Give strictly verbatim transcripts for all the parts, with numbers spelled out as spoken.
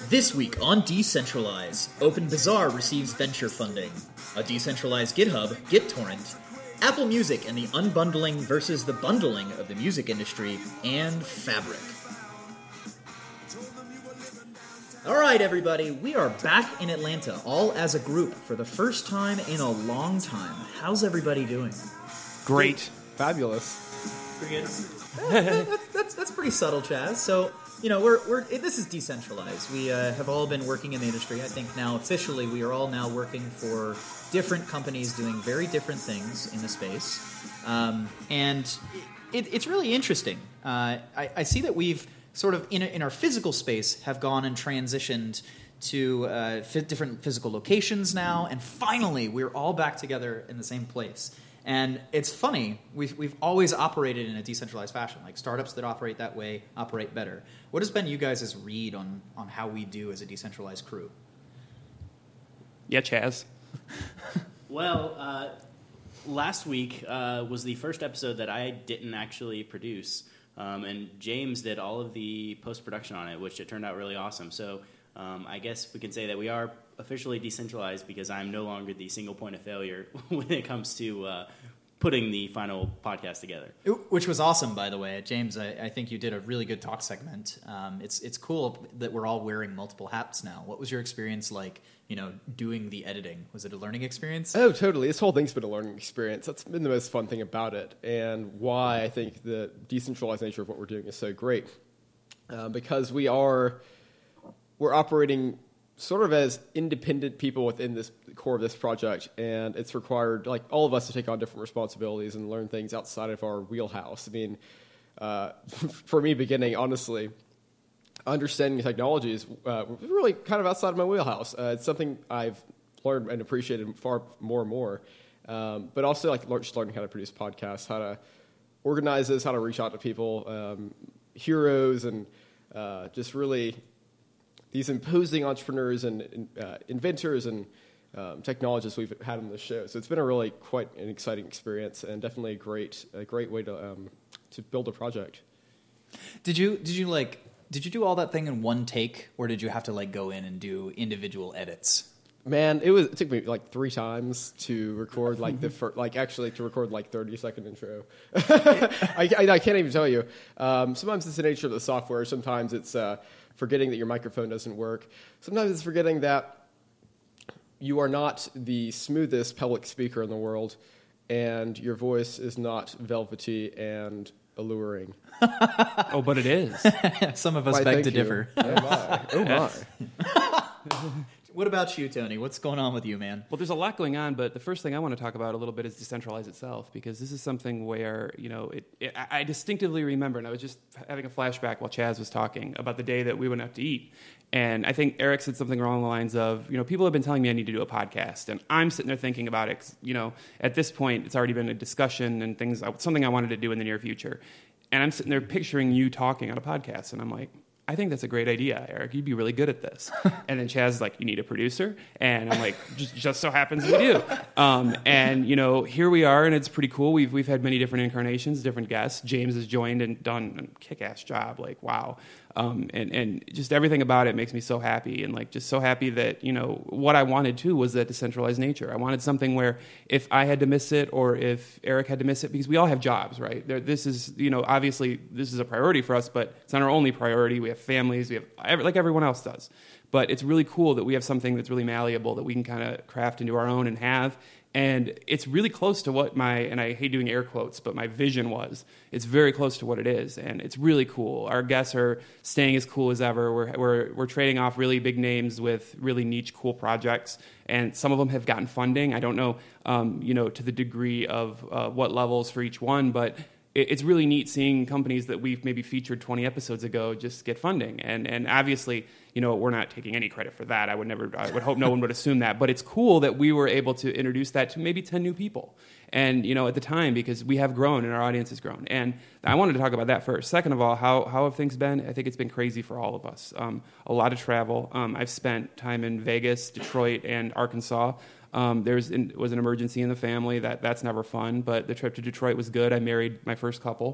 This week on Decentralize, OpenBazaar receives venture funding, a decentralized GitHub, GitTorrent, Apple Music and the unbundling versus the bundling of the music industry, and Fabric. Alright everybody, we are back in Atlanta, all as a group, for the first time in a long time. How's everybody doing? Great. Fabulous. Pretty good. that's, that's, that's pretty subtle, Chaz. So, you know, we're we're this is decentralized. We uh, have all been working in the industry. I think now officially we are all now working for different companies doing very different things in the space, um, and it, it's really interesting. Uh, I, I see that we've sort of in a, in our physical space have gone and transitioned to uh, f- different physical locations now, and finally we're all back together in the same place. And it's funny, we've, we've always operated in a decentralized fashion. Like, startups that operate that way operate better. What has been you guys' read on, on how we do as a decentralized crew? Yeah, Chaz. Well, uh, last week uh, was the first episode that I didn't actually produce. Um, and James did all of the post-production on it, which it turned out really awesome. So um, I guess we can say that we are officially decentralized because I'm no longer the single point of failure when it comes to uh, putting the final podcast together. Which was awesome, by the way. James, I, I think you did a really good talk segment. Um, it's it's cool that we're all wearing multiple hats now. What was your experience like, you know, doing the editing? Was it a learning experience? Oh, totally. This whole thing's been a learning experience. That's been the most fun thing about it, and why I think the decentralized nature of what we're doing is so great. Uh, because we are we're operating sort of as independent people within this core of this project, and it's required, like, all of us to take on different responsibilities and learn things outside of our wheelhouse. I mean, uh, for me, beginning, honestly, understanding technology is uh, really kind of outside of my wheelhouse. Uh, it's something I've learned and appreciated far more and more, um, but also, like, just learning how to produce podcasts, how to organize this, how to reach out to people, um, heroes, and uh, just really these imposing entrepreneurs and uh, inventors and um, technologists we've had on the show. So it's been a really quite an exciting experience, and definitely a great a great way to um, to build a project. Did you did you like did you do all that thing in one take, or did you have to like go in and do individual edits? Man, it was it took me like three times to record like the fir- like actually to record like thirty second intro. I, I, I can't even tell you. Um, sometimes it's the nature of the software. Sometimes it's uh, forgetting that your microphone doesn't work. Sometimes it's forgetting that you are not the smoothest public speaker in the world, and your voice is not velvety and alluring. Oh, but it is. Some of us Why, beg to thank you. differ. Oh my! Oh my! What about you, Tony? What's going on with you, man? Well, there's a lot going on, but the first thing I want to talk about a little bit is Decentralize itself, because this is something where, you know, it, it, I distinctively remember, and I was just having a flashback while Chaz was talking about the day that we went out to eat. And I think Eric said something along the lines of, you know, people have been telling me I need to do a podcast, and I'm sitting there thinking about it. 'Cause, you know, at this point, it's already been a discussion and things, something I wanted to do in the near future. And I'm sitting there picturing you talking on a podcast, and I'm like, I think that's a great idea, Eric. You'd be really good at this. And then Chaz is like, you need a producer? And I'm like, just, just so happens we do. Um, and, you know, here we are, and it's pretty cool. We've we've had many different incarnations, different guests. James has joined and done a kick-ass job. Like, wow. Um, and, and just everything about it makes me so happy, and like just so happy that, you know, what I wanted too was that decentralized nature. I wanted something where if I had to miss it or if Eric had to miss it, because we all have jobs, right? There, this is, you know, obviously this is a priority for us, but it's not our only priority. We have families, we have like everyone else does. But it's really cool that we have something that's really malleable that we can kind of craft into our own and have. And it's really close to what my, and I hate doing air quotes, but my vision was. It's very close to what it is, and it's really cool. Our guests are staying as cool as ever. We're we're we're trading off really big names with really niche, cool projects, and some of them have gotten funding. I don't know, um, you know, to the degree of uh, what levels for each one, but it's really neat seeing companies that we've maybe featured twenty episodes ago just get funding. And and obviously, you know, we're not taking any credit for that. I would never, I would hope no one would assume that. But it's cool that we were able to introduce that to maybe ten new people. And, you know, at the time, because we have grown and our audience has grown. And I wanted to talk about that first. Second of all, how, how have things been? I think it's been crazy for all of us. Um, a lot of travel. Um, I've spent time in Vegas, Detroit, and Arkansas. Um, there was an emergency in the family. That that's never fun, but the trip to Detroit was good. I married my first couple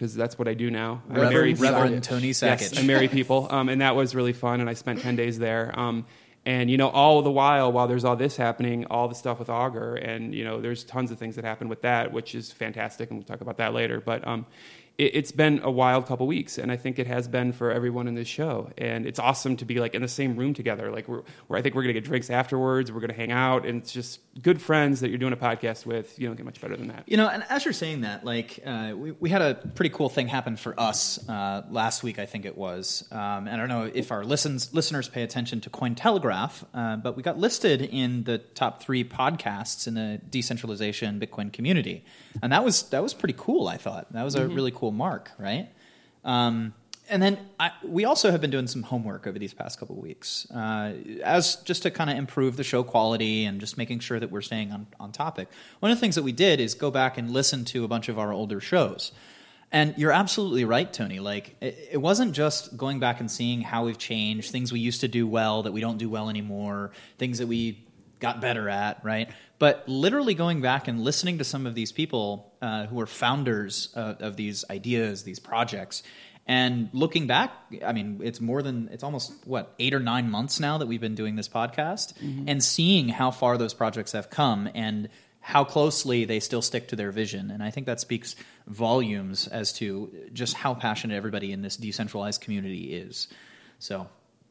because that's what I do now. I Reverend, marry people. Reverend Tony Sackett. Yes, I marry people, um, and that was really fun, and I spent ten days there. Um, and, you know, all the while, while there's all this happening, all the stuff with Augur, and, you know, there's tons of things that happen with that, which is fantastic, and we'll talk about that later. But um, it, it's been a wild couple weeks, and I think it has been for everyone in this show. And it's awesome to be, like, in the same room together. Like, we're, where I think we're going to get drinks afterwards, we're going to hang out, and it's just good friends that you're doing a podcast with. You don't get much better than that. You know, and as you're saying that, like, uh, we, we had a pretty cool thing happen for us uh, last week, I think it was. Um, and I don't know if our listens, listeners pay attention to Cointelegraph, uh, but we got listed in the top three podcasts in the decentralization Bitcoin community. And that was that was pretty cool, I thought. That was a mm-hmm. really cool mark, right? Um, and then I, we also have been doing some homework over these past couple of weeks, uh, as just to kind of improve the show quality and just making sure that we're staying on, on topic. One of the things that we did is go back and listen to a bunch of our older shows. And you're absolutely right, Tony. Like, it, it wasn't just going back and seeing how we've changed, things we used to do well that we don't do well anymore, things that we got better at, right? But literally going back and listening to some of these people uh, who are founders of, of these ideas, these projects, and looking back, I mean, it's more than, it's almost, what, eight or nine months now that we've been doing this podcast, mm-hmm. and seeing how far those projects have come and how closely they still stick to their vision. And I think that speaks volumes as to just how passionate everybody in this decentralized community is. So...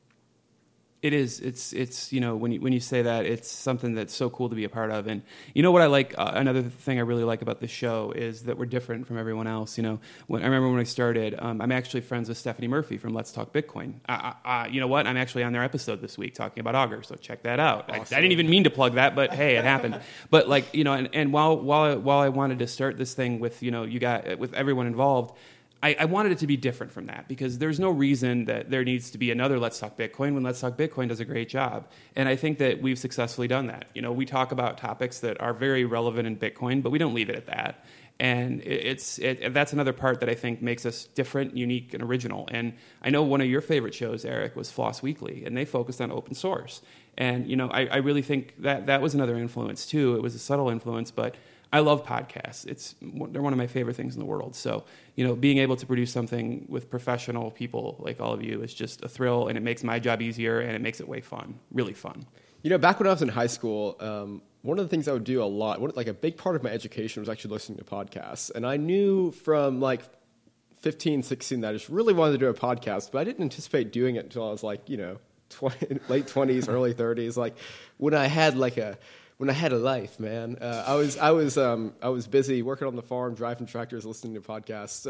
It is. It's, it's, you know, when you, when you say that, it's something that's so cool to be a part of. And you know what I like, uh, another thing I really like about this show is that we're different from everyone else. You know, when I remember when I started, um, I'm actually friends with Stephanie Murphy from Let's Talk Bitcoin. Uh, uh, you know what? I'm actually on their episode this week talking about Augur, so check that out. Awesome. I, I didn't even mean to plug that, but hey, it happened. But like, you know, and, and while, while, I, while I wanted to start this thing with, you know, you got, with everyone involved, I, I wanted it to be different from that because there's no reason that there needs to be another Let's Talk Bitcoin when Let's Talk Bitcoin does a great job. And I think that we've successfully done that. You know, we talk about topics that are very relevant in Bitcoin, but we don't leave it at that. And it, it's it, that's another part that I think makes us different, unique, and original. And I know one of your favorite shows, Eric, was Floss Weekly, and they focused on open source. And, you know, I, I really think that that was another influence, too. It was a subtle influence, but I love podcasts. It's they're one of my favorite things in the world. So, you know, being able to produce something with professional people like all of you is just a thrill, and it makes my job easier, and it makes it way fun, really fun. You know, back when I was in high school, um, one of the things I would do a lot, one, like a big part of my education was actually listening to podcasts. And I knew from like fifteen, sixteen that I just really wanted to do a podcast, but I didn't anticipate doing it until I was like, you know, twenty, late twenties, early thirties. Like when I had like a... When I had a life, man, uh, I was I was um, I was busy working on the farm, driving tractors, listening to podcasts,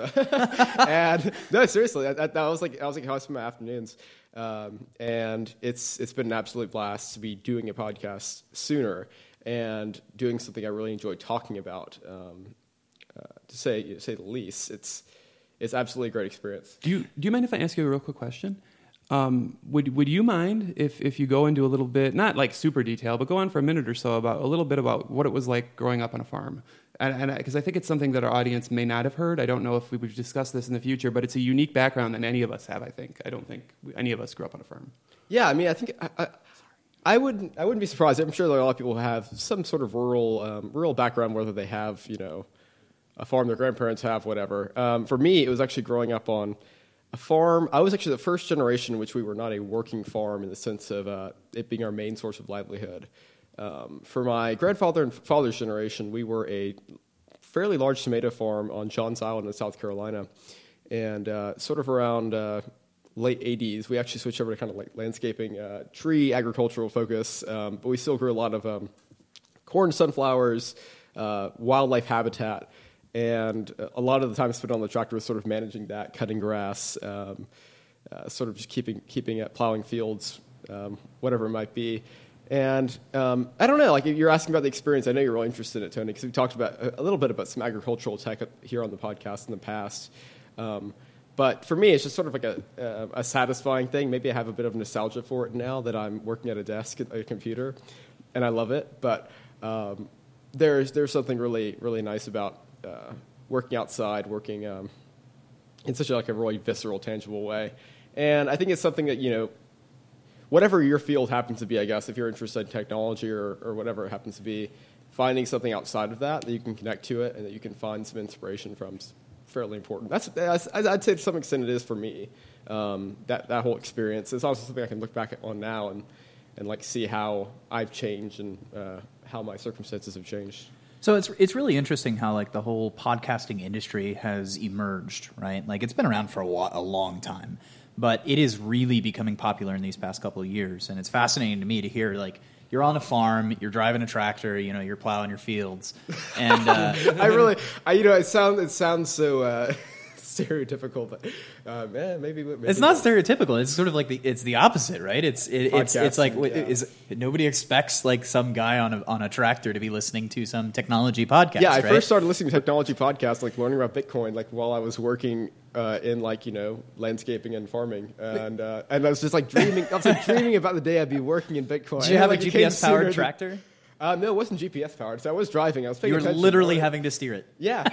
and no, seriously, that, that was like I was like how I spent my afternoons, um, and it's it's been an absolute blast to be doing a podcast sooner and doing something I really enjoy talking about. Um, uh, to say to say the least, it's it's absolutely a great experience. Do you do you mind if I ask you a real quick question? Um, would would you mind if, if you go into a little bit, not like super detail, but go on for a minute or so about a little bit about what it was like growing up on a farm? And because I, I think it's something that our audience may not have heard. I don't know if we would discuss this in the future, but it's a unique background that any of us have, I think. I don't think any of us grew up on a farm. Yeah, I mean, I think I, I, I wouldn't I wouldn't be surprised. I'm sure there are a lot of people who have some sort of rural um, rural background, whether they have, you know, a farm their grandparents have, whatever. Um, for me, it was actually growing up on a farm. I was actually the first generation in which we were not a working farm in the sense of uh, it being our main source of livelihood. Um, for my grandfather and father's generation, we were a fairly large tomato farm on Johns Island in South Carolina. And uh, sort of around uh, late eighties, we actually switched over to kind of like landscaping, uh, tree agricultural focus, um, but we still grew a lot of um, corn, sunflowers, uh, wildlife habitat. And a lot of the time spent on the tractor was sort of managing that, cutting grass, um, uh, sort of just keeping keeping it, plowing fields, um, whatever it might be. And um, I don't know, like you're asking about the experience. I know you're really interested in it, Tony, because we talked about a, a little bit about some agricultural tech here on the podcast in the past. Um, but for me, it's just sort of like a, a, a satisfying thing. Maybe I have a bit of nostalgia for it now that I'm working at a desk at a computer, and I love it. But um, there's there's something really really nice about Uh, working outside, working um, in such a, like a really visceral, tangible way. And I think it's something that, you know, whatever your field happens to be, I guess, if you're interested in technology or, or whatever it happens to be, finding something outside of that that you can connect to it and that you can find some inspiration from fairly important. That's, that's I'd say to some extent it is for me. Um, that that whole experience is also something I can look back on now and and like see how I've changed and uh, how my circumstances have changed. So it's it's really interesting how like the whole podcasting industry has emerged, right? Like it's been around for a, while, a long time, but it is really becoming popular in these past couple of years, and it's fascinating to me to hear like you're on a farm, you're driving a tractor, you know, you're plowing your fields, and uh, I really, I you know, it sounds it sounds so. Uh, stereotypical, but uh, man, maybe, maybe it's not stereotypical. It's sort of like the it's the opposite, right? It's it, it's it's like yeah. is nobody expects like some guy on a on a tractor to be listening to some technology podcast. Yeah, I right? first started listening to technology podcasts, like learning about Bitcoin, like while I was working uh, in like you know landscaping and farming, and uh, and I was just like dreaming. I was like dreaming about the day I'd be working in Bitcoin. Did you have like, a G P S powered tractor? Than, Uh, no, it wasn't G P S powered. So I was driving. I was paying You were attention. literally having to steer it. Yeah.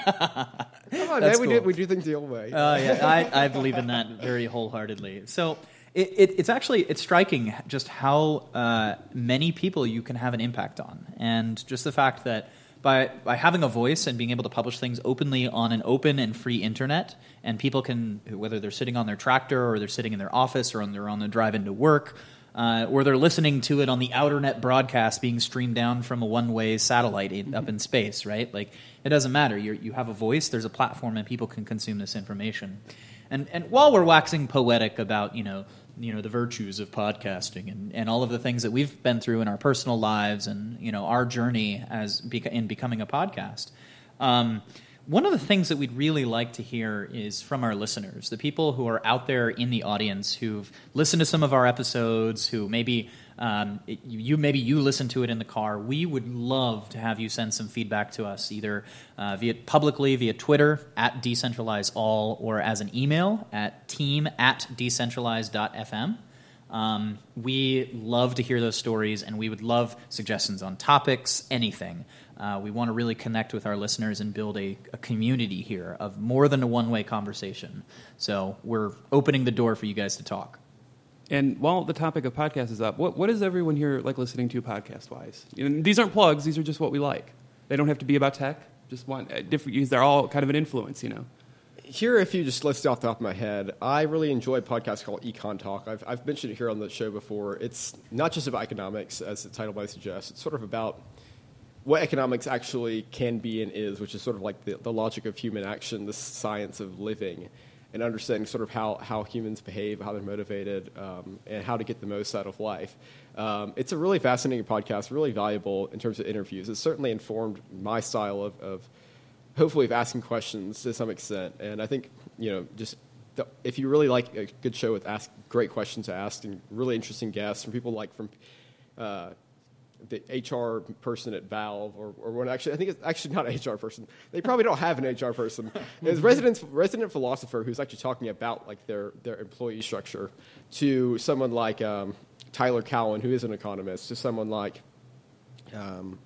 Come on, That's man. We cool. do we do things the old way. Oh uh, yeah, I, I believe in that very wholeheartedly. So it, it, it's actually it's striking just how uh, many people you can have an impact on, and just the fact that by by having a voice and being able to publish things openly on an open and free internet, and people can, whether they're sitting on their tractor or they're sitting in their office or on, they're on the drive into work. Uh, or they're listening to it on the outernet broadcast being streamed down from a one-way satellite in, up in space, right? Like, it doesn't matter. You're, you have a voice, there's a platform, and people can consume this information. And and while we're waxing poetic about, you know, you know the virtues of podcasting and, and all of the things that we've been through in our personal lives and, you know, our journey as beca- in becoming a podcast, um, one of the things that we'd really like to hear is from our listeners, the people who are out there in the audience who've listened to some of our episodes, who maybe um, it, you maybe you listen to it in the car. We would love to have you send some feedback to us, either uh, via publicly via Twitter at decentralizeall or as an email at team at decentralize dot f m. Um, we love to hear those stories, and we would love suggestions on topics, anything. Uh, we want to really connect with our listeners and build a, a community here of more than a one-way conversation. So we're opening the door for you guys to talk. And while the topic of podcast is up, what what is everyone here like listening to podcast-wise? And these aren't plugs; these are just what we like. They don't have to be about tech. Just want uh, different. They're all kind of an influence, you know. Here are a few just listed off the top of my head. I really enjoy a podcast called Econ Talk. I've, I've mentioned it here on the show before. It's not just about economics, as the title might suggest. It's sort of about what economics actually can be and is, which is sort of like the, the logic of human action, the science of living, and understanding sort of how, how humans behave, how they're motivated, um, and how to get the most out of life. Um, it's a really fascinating podcast, really valuable in terms of interviews. It's certainly informed my style of, of hopefully of asking questions to some extent. And I think, you know, just the, if you really like a good show with ask great questions to ask and really interesting guests from people like from uh, the H R person at Valve or, or one actually, I think it's actually not an H R person. They probably don't have an H R person. It's resident, resident philosopher who's actually talking about like their, their employee structure to someone like um, Tyler Cowen, who is an economist, to someone like, um,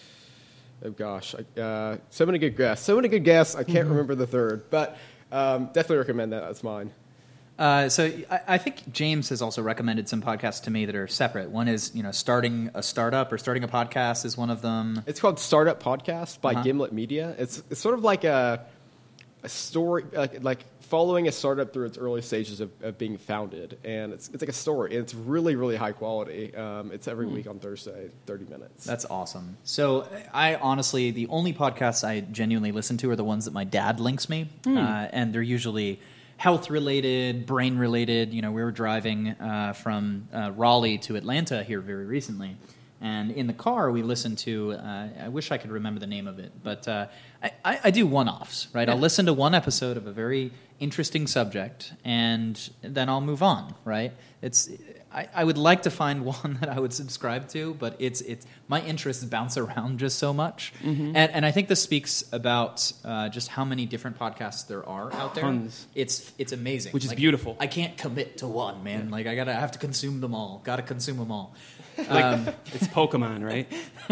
oh gosh, I, uh, so many good guests. So many good guests. I can't mm-hmm. remember the third, but um, definitely recommend that. That's mine. Uh, so I, I think James has also recommended some podcasts to me that are separate. One is, you know, starting a startup or starting a podcast is one of them. It's called Startup Podcast by uh-huh. Gimlet Media. It's it's sort of like a a story, like, like following a startup through its early stages of, of being founded, and it's it's like a story. And it's really really high quality. Um, it's every mm. week on Thursday, thirty minutes. That's awesome. So I honestly, the only podcasts I genuinely listen to are the ones that my dad links me, mm. uh, and they're usually health related, brain related. You know, we were driving uh, from uh, Raleigh to Atlanta here very recently, and in the car we listened to. Uh, I wish I could remember the name of it, but uh, I, I, I do one-offs. Right, yeah. I'll listen to one episode of a very interesting subject, and then I'll move on. Right, it's. I, I would like to find one that I would subscribe to, but it's it's my interests bounce around just so much, mm-hmm. and and I think this speaks about uh, just how many different podcasts there are out there. Tons. It's it's amazing, which is like, beautiful. I can't commit to one, man. Yeah. Like I gotta I have to consume them all. Gotta consume them all. Like, um, it's Pokemon, right?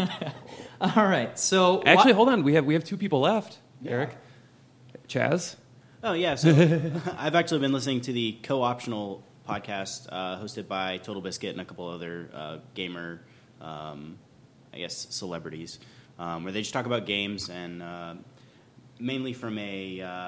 All right. So actually, wh- hold on. We have we have two people left. Yeah. Eric, Chaz. Oh yeah. So I've actually been listening to the Co-Optional podcast uh, hosted by Total Biscuit and a couple other uh, gamer, um, I guess, celebrities, um, where they just talk about games and uh, mainly from a uh,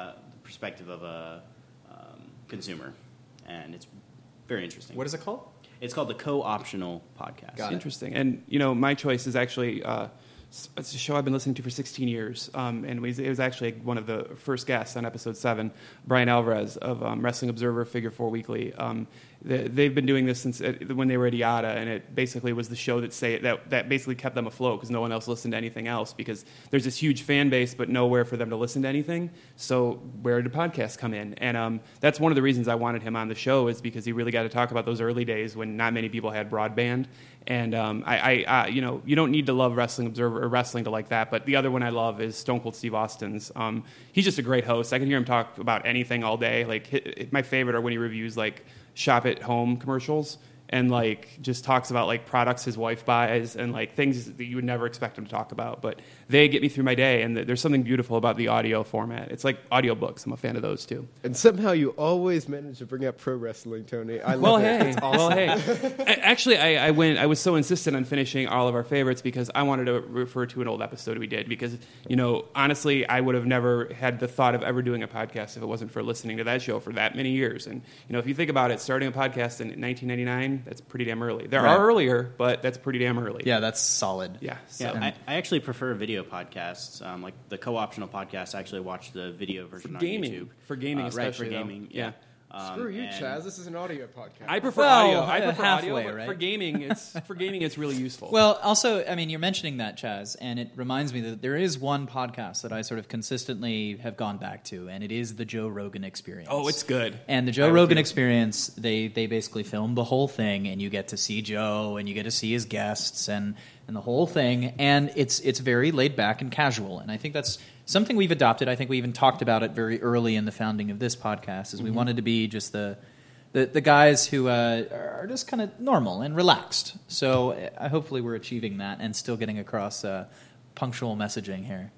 perspective of a um, consumer, and it's very interesting. What is it called? It's called the Co-Optional Podcast. Got it. Interesting. And, you know, my choice is actually, uh, it's a show I've been listening to for sixteen years. Um, and we, it was actually one of the first guests on episode seven, Brian Alvarez of um, Wrestling Observer Figure Four Weekly. Um, they, they've been doing this since uh, when they were at I A T A, and it basically was the show that say that, that basically kept them afloat because no one else listened to anything else, because there's this huge fan base but nowhere for them to listen to anything. So where did podcasts come in? And um, that's one of the reasons I wanted him on the show, is because he really got to talk about those early days when not many people had broadband. And um, I, I uh, you know, you don't need to love Wrestling Observer or wrestling to like that. But the other one I love is Stone Cold Steve Austin's. Um, he's just a great host. I can hear him talk about anything all day. Like hit, my favorite are when he reviews like shop at home commercials, and like just talks about like products his wife buys and like things that you would never expect him to talk about. But they get me through my day, and there's something beautiful about the audio format. It's like audiobooks. I'm a fan of those too. And somehow you always manage to bring up pro wrestling, Tony. I love Well, it. hey, It's awesome. well, hey. A- Actually, I, I went. I was so insistent on finishing all of our favorites because I wanted to refer to an old episode we did. Because, you know, honestly, I would have never had the thought of ever doing a podcast if it wasn't for listening to that show for that many years. And, you know, if you think about it, starting a podcast in nineteen ninety-nine, that's pretty damn early. There Right. are earlier, but that's pretty damn early. Yeah, that's solid. Yeah. So. Yeah, I, I actually prefer video podcasts. Um, like the co-optional podcast, I actually watch the video version For on gaming. YouTube. For gaming, uh, right, for especially, though. gaming. Yeah. Yeah. Um, Screw you, and- Chaz. This is an audio podcast. I prefer Well, audio. I uh, prefer halfway, audio, but right? for gaming, it's for gaming, it's really useful. Well, also, I mean, you're mentioning that, Chaz, and it reminds me that there is one podcast that I sort of consistently have gone back to, and it is the Joe Rogan Experience. oh, it's good. And the I Joe would Rogan too. Experience, they they basically film the whole thing, and you get to see Joe, and you get to see his guests, and, and the whole thing, and it's it's very laid back and casual, and I think that's something we've adopted. I think we even talked about it very early in the founding of this podcast, is we Mm-hmm. wanted to be just the the, the guys who uh, are just kind of normal and relaxed. So uh, hopefully we're achieving that and still getting across uh, punctual messaging here.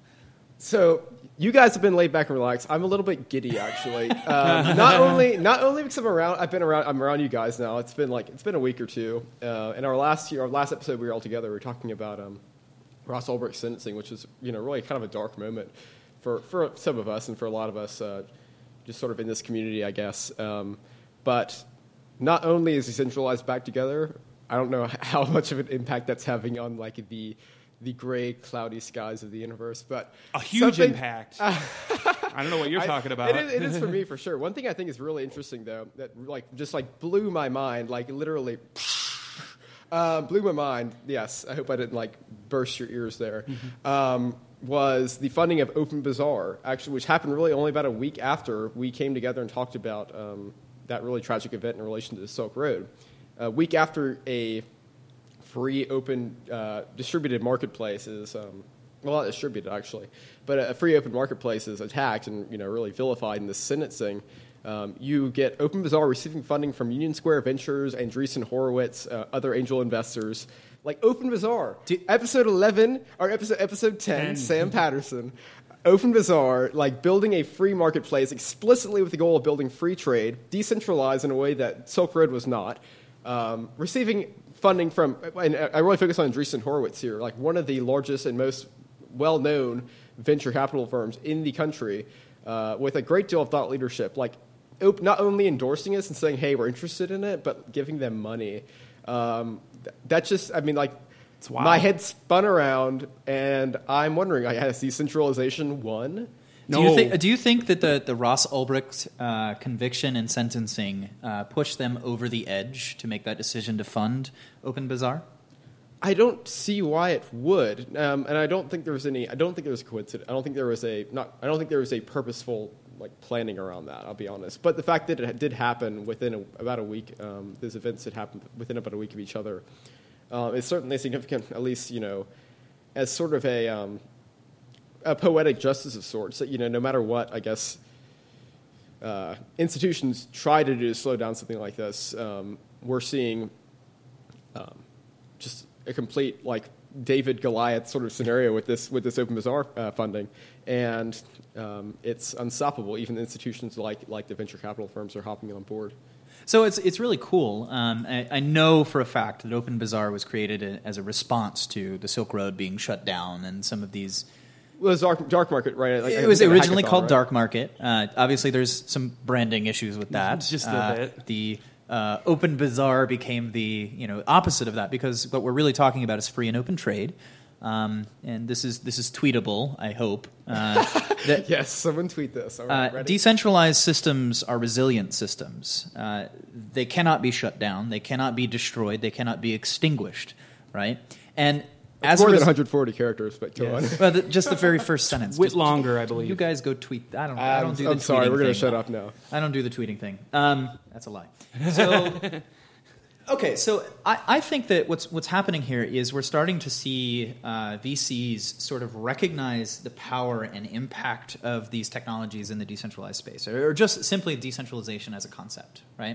So you guys have been laid back and relaxed. I'm a little bit giddy, actually. um, not only not only because I'm around. I've been around. I'm around you guys now. It's been like it's been a week or two. Uh, in our last year, our last episode, we were all together. We were talking about um, Ross Ulbricht's sentencing, which is you know really kind of a dark moment for for some of us and for a lot of us, uh, just sort of in this community, I guess. Um, But not only is decentralized back together, I don't know how much of an impact that's having on like the the gray, cloudy skies of the universe, but A huge something- impact. I don't know what you're I- talking about. It is, it is for me for sure. One thing I think is really interesting though, that like just like blew my mind, like literally um, blew my mind. Yes, I hope I didn't like burst your ears there. Mm-hmm. Um, was the funding of Open Bazaar, actually, which happened really only about a week after we came together and talked about um, that really tragic event in relation to the Silk Road. A week after a free, open, uh, distributed marketplace is, um, well, not distributed actually, but a free, open marketplace is attacked and you know really vilified in this sentencing. Um, you get Open Bazaar receiving funding from Union Square Ventures, Andreessen Horowitz, uh, other angel investors. Like Open Bazaar, Do- episode eleven or episode episode ten, ten. Sam Patterson. Open Bazaar, like building a free marketplace explicitly with the goal of building free trade, decentralized in a way that Silk Road was not, um, receiving funding from, and I really focus on Andreessen Horowitz here, like one of the largest and most well-known venture capital firms in the country, uh, with a great deal of thought leadership, like op- not only endorsing us and saying, hey, we're interested in it, but giving them money. Um, th- that just, I mean, like, wild. my head spun around, and I'm wondering, like, has decentralization won? Do you No. think? Do you think that the the Ross Ulbricht uh, conviction and sentencing uh, pushed them over the edge to make that decision to fund Open Bazaar? I don't see why it would, um, and I don't think there was any. I don't think there was a coincidence. I don't think there was a not. I don't think there was a purposeful like planning around that. I'll be honest. But the fact that it did happen within a, about a week, um, those events had happened within about a week of each other, uh, is certainly significant. At least you know, as sort of a um, a poetic justice of sorts. That you know, no matter what, I guess uh, institutions try to do to slow down something like this, um, we're seeing um, just a complete like David Goliath sort of scenario with this with this Open Bazaar uh, funding, and um, it's unstoppable. Even institutions like like the venture capital firms are hopping on board. So it's it's really cool. Um, I, I know for a fact that Open Bazaar was created a, as a response to the Silk Road being shut down and some of these Well, it was dark, dark market, right? Like, it was like a originally hackathon, called right? Dark Market. Uh, obviously, there's some branding issues with that. Just a uh, bit. The uh, Open Bazaar became the you know opposite of that because what we're really talking about is free and open trade. Um, and this is this is tweetable, I hope. Uh, that, Yes, someone tweet this. All right, uh, ready? decentralized systems are resilient systems. Uh, they cannot be shut down. They cannot be destroyed. They cannot be extinguished, right? And It's as more a than res- one hundred forty characters, but go on. well, the, just the very first sentence. Whit Just- longer, I believe. You guys go tweet. I don't. I I'm, don't do the I'm sorry, tweeting we're going to thing. shut up now. I don't do the tweeting thing. Um, that's a lie. So, okay, so I, I think that what's what's happening here is we're starting to see uh, V Cs sort of recognize the power and impact of these technologies in the decentralized space, or, or just simply decentralization as a concept, right?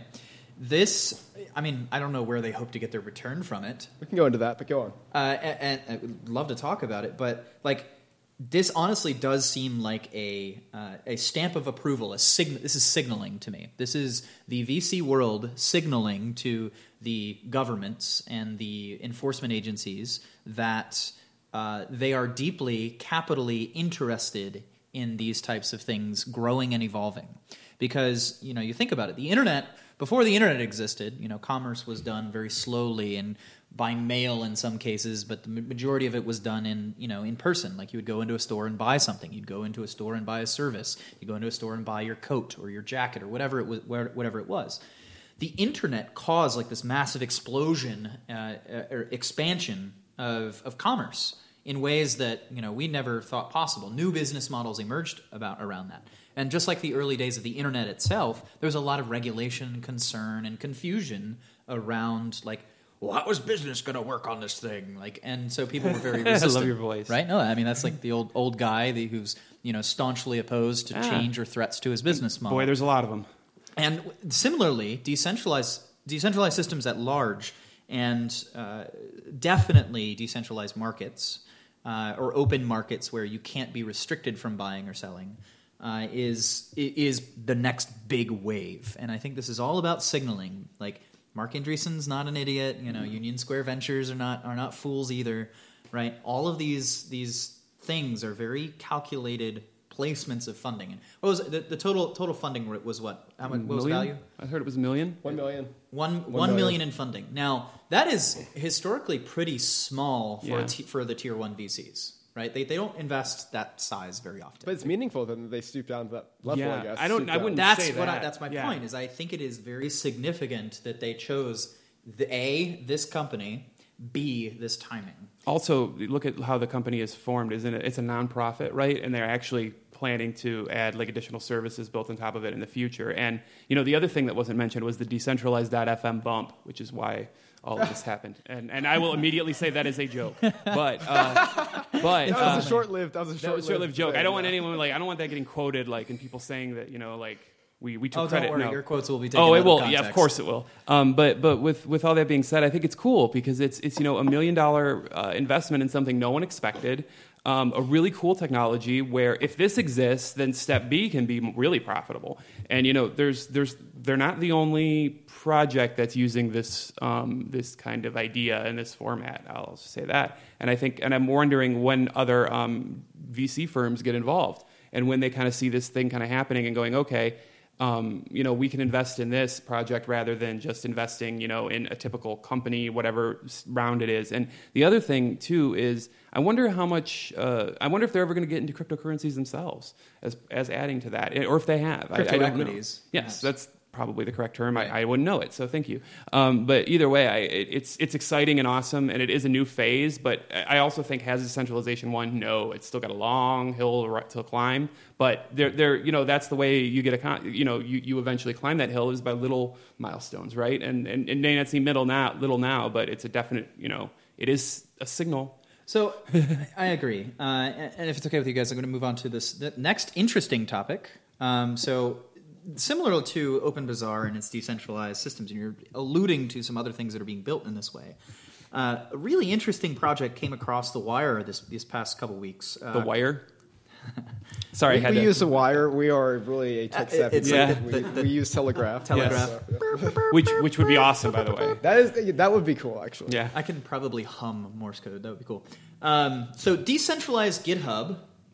This, I mean, I don't know where they hope to get their return from it. We can go into that, but go on. Uh, and, and I would love to talk about it, but like this honestly does seem like a uh, a stamp of approval. A sign- This is signaling to me. This is the V C world signaling to the governments and the enforcement agencies that uh, they are deeply capitally interested in these types of things growing and evolving. Because you know, you think about it, the internet. Before the internet existed, you know, commerce was done very slowly and by mail in some cases, but the majority of it was done in, you know, in person. Like you would go into a store and buy something. You'd go into a store and buy a service. You go into a store and buy your coat or your jacket or whatever it was. Whatever it was. The internet caused like this massive explosion uh, or expansion of of commerce in ways that you know we never thought possible. New business models emerged about around that. And just like the early days of the internet itself, there was a lot of regulation, concern, and confusion around, like, well, how is business going to work on this thing? Like, and so people were very resistant. I love your voice. Right? No, I mean that's like the old old guy the, who's you know staunchly opposed to Ah. change or threats to his business model. Boy, there's a lot of them. And similarly, decentralized decentralized systems at large, and uh, definitely decentralized markets uh, or open markets where you can't be restricted from buying or selling. Uh, is is the next big wave, and I think this is all about signaling. Like Mark Andreessen's not an idiot, you know. Union Square Ventures are not are not fools either, right? All of these these things are very calculated placements of funding. And what was it? the, the total total funding was what? How much? What was the Million? value? I heard it was a million. One million. One One one million million in funding. Now that is historically pretty small for Yeah. a t- for the tier one V Cs, right? They they don't invest that size very often. But it's meaningful that they stoop down to that level, Yeah, I guess. I don't- Stoop I down. wouldn't- That's say what I, that. that's my Yeah. point. Is I think it is very significant that they chose the A this company, B this timing. Also, look at how the company is formed. Isn't it? It's a nonprofit, right? And they're actually planning to add like additional services built on top of it in the future. And you know, the other thing that wasn't mentioned was the decentralized .f m bump, which is why all of this happened. And and I will immediately say that is a joke. But uh, but That uh, was a short-lived. That was a that short-lived, was a short-lived joke. thing, I don't want yeah. anyone like I don't want that getting quoted like and people saying that you know like we we took Oh, credit. don't worry, No. your quotes will be taken Oh, out it of will. context. Yeah, of course it will. Um, but but with with all that being said, I think it's cool because it's it's you know a million dollar uh, investment in something no one expected. Um, a really cool technology where if this exists, then step B can be really profitable. And you know, there's there's they're not the only project that's using this um, this kind of idea in this format. I'll just say that. And I think, and I'm wondering when other um, V C firms get involved and when they kind of see this thing kind of happening and going, okay. Um, you know, we can invest in this project rather than just investing, you know, in a typical company, whatever round it is. And the other thing too is, I wonder how much. Uh, I wonder if they're ever going to get into cryptocurrencies themselves as as adding to that, or if they have. I, I Crypto don't know. equities, Yes, perhaps. that's probably the correct term. Right. I, I wouldn't know it, so thank you. Um, but either way, I, it, it's it's exciting and awesome, and it is a new phase. But I also think has decentralization one? No, it's still got a long hill to, to climb. But there, there, you know, that's the way you get a, con- you know, you, you eventually climb that hill is by little milestones, right? And and it may not seem middle now, little now, but it's a definite, you know, it is a signal. So I agree, uh, and and if it's okay with you guys, I'm going to move on to this the next interesting topic. Um, so similar to Open Bazaar and its decentralized systems, and you're alluding to some other things that are being built in this way. Uh, a really interesting project came across the wire this these past couple weeks. Uh, The wire. Sorry, I We, had we to. use the wire. We are really a tech savvy. it's like we, the- the- we use Telegraph. Telegraph. So, yeah. which which would be awesome, by the way. That is that would be cool, actually. Yeah. I can probably hum Morse code. That would be cool. Um, so decentralized GitHub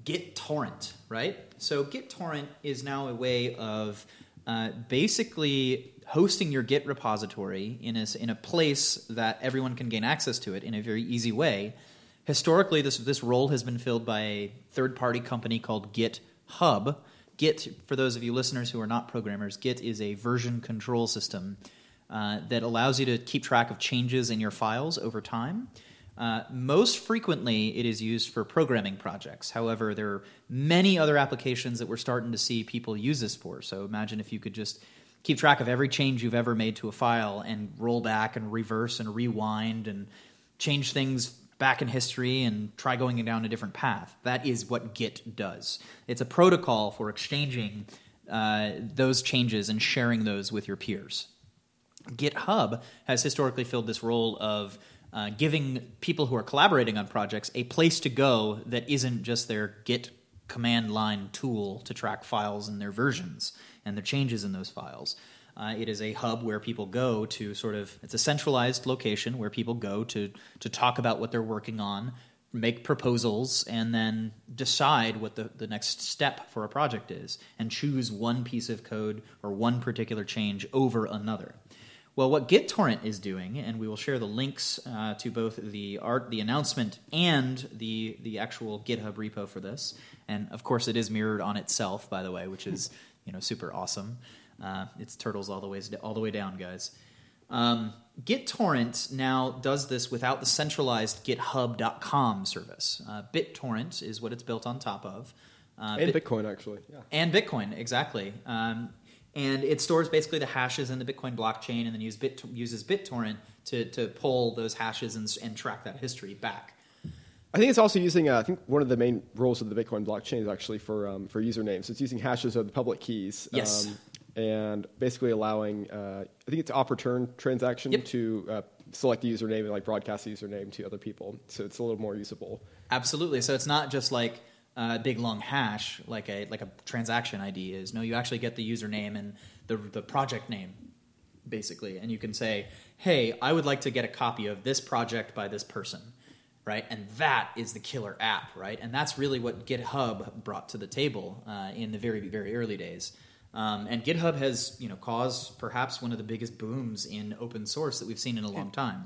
GitTorrent, right? So GitTorrent is now a way of uh, basically hosting your Git repository in a, in a place that everyone can gain access to it in a very easy way. Historically, this this role has been filled by a third-party company called GitHub. Git, for those of you listeners who are not programmers, Git is a version control system uh, that allows you to keep track of changes in your files over time. Uh, most frequently, it is used for programming projects. However, there are many other applications that we're starting to see people use this for. So imagine if you could just keep track of every change you've ever made to a file and roll back and reverse and rewind and change things back in history and try going down a different path. That is what Git does. It's a protocol for exchanging uh, those changes and sharing those with your peers. GitHub has historically filled this role of uh, giving people who are collaborating on projects a place to go that isn't just their Git command line tool to track files and their versions and the changes in those files. Uh, it is a hub where people go to sort of, it's a centralized location where people go to to talk about what they're working on, make proposals, and then decide what the, the next step for a project is, and choose one piece of code or one particular change over another. Well, what GitTorrent is doing, and we will share the links uh, to both the art, the announcement, and the the actual GitHub repo for this, and of course it is mirrored on itself, by the way, which is you know super awesome. Uh, it's turtles all the way all the way down, guys. Um, GitTorrent now does this without the centralized GitHub dot com service. Uh, BitTorrent is what it's built on top of, uh, and Bit- Bitcoin actually, yeah, and Bitcoin exactly. Um, and it stores basically the hashes in the Bitcoin blockchain, and then use Bit- uses BitTorrent to to pull those hashes and, and track that history back. I think it's also using. Uh, I think one of the main roles of the Bitcoin blockchain is actually for um, for usernames. It's using hashes of the public keys. Yes. Um, and basically allowing, uh, I think it's op return transaction Yep. to uh, select the username and like broadcast the username to other people. So it's a little more usable. Absolutely. So it's not just like a big long hash like a like a transaction I D is. No, you actually get the username and the the project name, basically, and you can say, "Hey, I would like to get a copy of this project by this person." Right, and that is the killer app, right? And that's really what GitHub brought to the table uh, in the very very early days. Um, and GitHub has, you know, caused perhaps one of the biggest booms in open source that we've seen in a long time.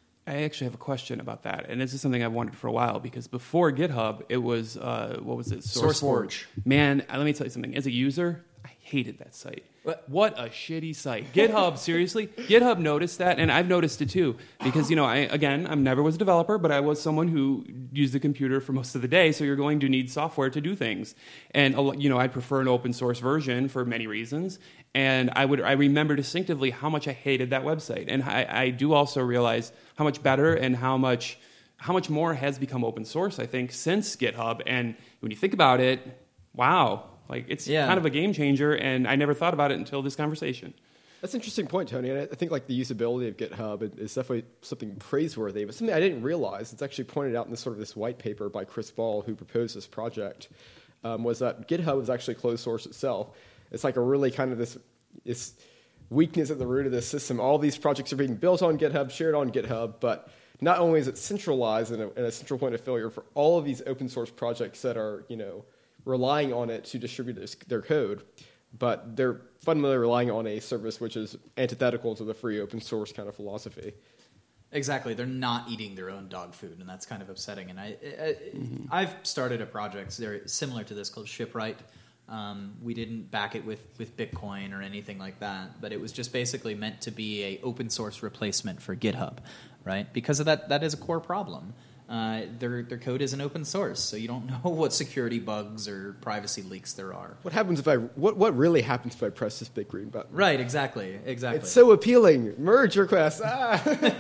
I actually have a question about that, and this is something I've wondered for a while, because before GitHub, it was, uh, what was it? SourceForge. Man, let me tell you something. As a user, I hated that site. What? What a shitty site. GitHub, seriously? GitHub noticed that, and I've noticed it too. Because, you know, I again, I never was a developer, but I was someone who used the computer for most of the day, so you're going to need software to do things. And, you know, I'd prefer an open source version for many reasons. And I would I remember distinctively how much I hated that website. And I, I do also realize how much better and how much how much more has become open source, I think, since GitHub. And when you think about it, wow. Like, it's Yeah. kind of a game changer, and I never thought about it until this conversation. That's an interesting point, Tony. And I think like the usability of GitHub is definitely something praiseworthy, but something I didn't realize. It's actually pointed out in this sort of this white paper by Chris Ball, who proposed this project, um, was that GitHub is actually closed source itself. It's like a really kind of this, this weakness at the root of this system. All these projects are being built on GitHub, shared on GitHub, but not only is it centralized and a, and a central point of failure for all of these open source projects that are, you know, relying on it to distribute this, their code, but they're fundamentally relying on a service which is antithetical to the free open source kind of philosophy. Exactly. They're not eating their own dog food, and that's kind of upsetting. And I, I, mm-hmm. I've started a project very similar to this called Shipwright. Um, we didn't back it with, with Bitcoin or anything like that, but it was just basically meant to be a open source replacement for GitHub, right? Because of that, that is a core problem. Uh, their their code isn't open source, so you don't know what security bugs or privacy leaks there are. What happens if I? What what really happens if I press this big green button? Right, exactly, exactly. It's so appealing. Merge requests. Ah.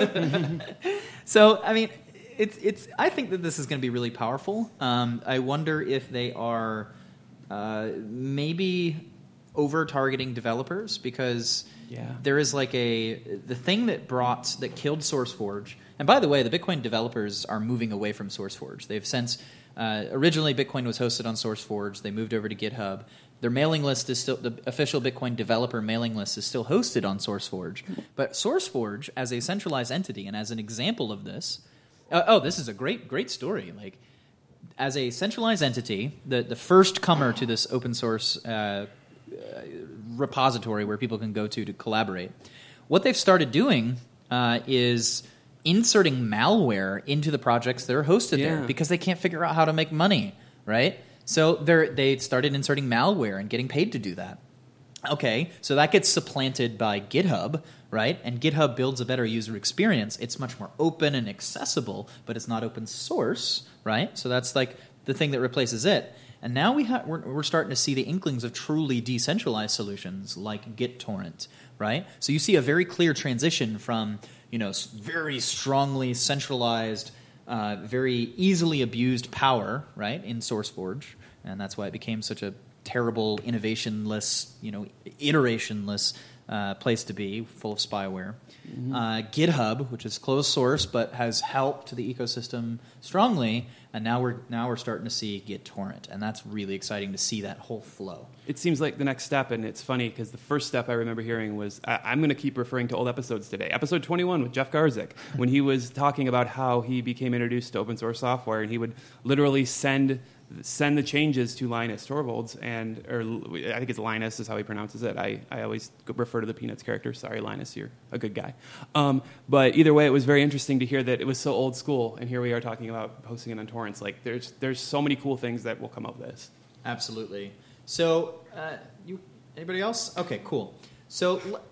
So I mean, it's it's. I think that this is going to be really powerful. Um, I wonder if they are uh, maybe over targeting developers, because Yeah. there is like a the thing that brought that killed SourceForge. And by the way, the Bitcoin developers are moving away from SourceForge. They've since uh, originally Bitcoin was hosted on SourceForge. They moved over to GitHub. Their mailing list is still the official Bitcoin developer mailing list is still hosted on SourceForge. But SourceForge, as a centralized entity and as an example of this, uh, oh, this is a great great story. Like as a centralized entity, the, the first comer to this open source uh, uh, repository where people can go to to collaborate, what they've started doing uh, is inserting malware into the projects that are hosted Yeah. there because they can't figure out how to make money, right? So they they started inserting malware and getting paid to do that. Okay, so that gets supplanted by GitHub, right? And GitHub builds a better user experience. It's much more open and accessible, but it's not open source, right? So that's like the thing that replaces it. And now we ha- we're, we're starting to see the inklings of truly decentralized solutions like GitTorrent, right? So you see a very clear transition from, you know, s- very strongly centralized, uh, very easily abused power, right, in SourceForge, and that's why it became such a terrible, innovationless, you know, iterationless uh, place to be, full of spyware. Mm-hmm. Uh, GitHub, which is closed source but has helped the ecosystem strongly, and now we're now we're starting to see GitTorrent, and that's really exciting to see that whole flow. It seems like the next step, and it's funny because the first step I remember hearing was, I, I'm going to keep referring to old episodes today. Episode twenty-one with Jeff Garzik, when he was talking about how he became introduced to open source software, and he would literally send send the changes to Linus Torvalds, and or I think it's Linus is how he pronounces it. I, I always refer to the Peanuts character. Sorry, Linus, you're a good guy. Um, but either way, it was very interesting to hear that it was so old school, and here we are talking about posting it on torrents. Like there's there's so many cool things that will come of this. Absolutely. So, uh, you anybody else? Okay, cool. So l-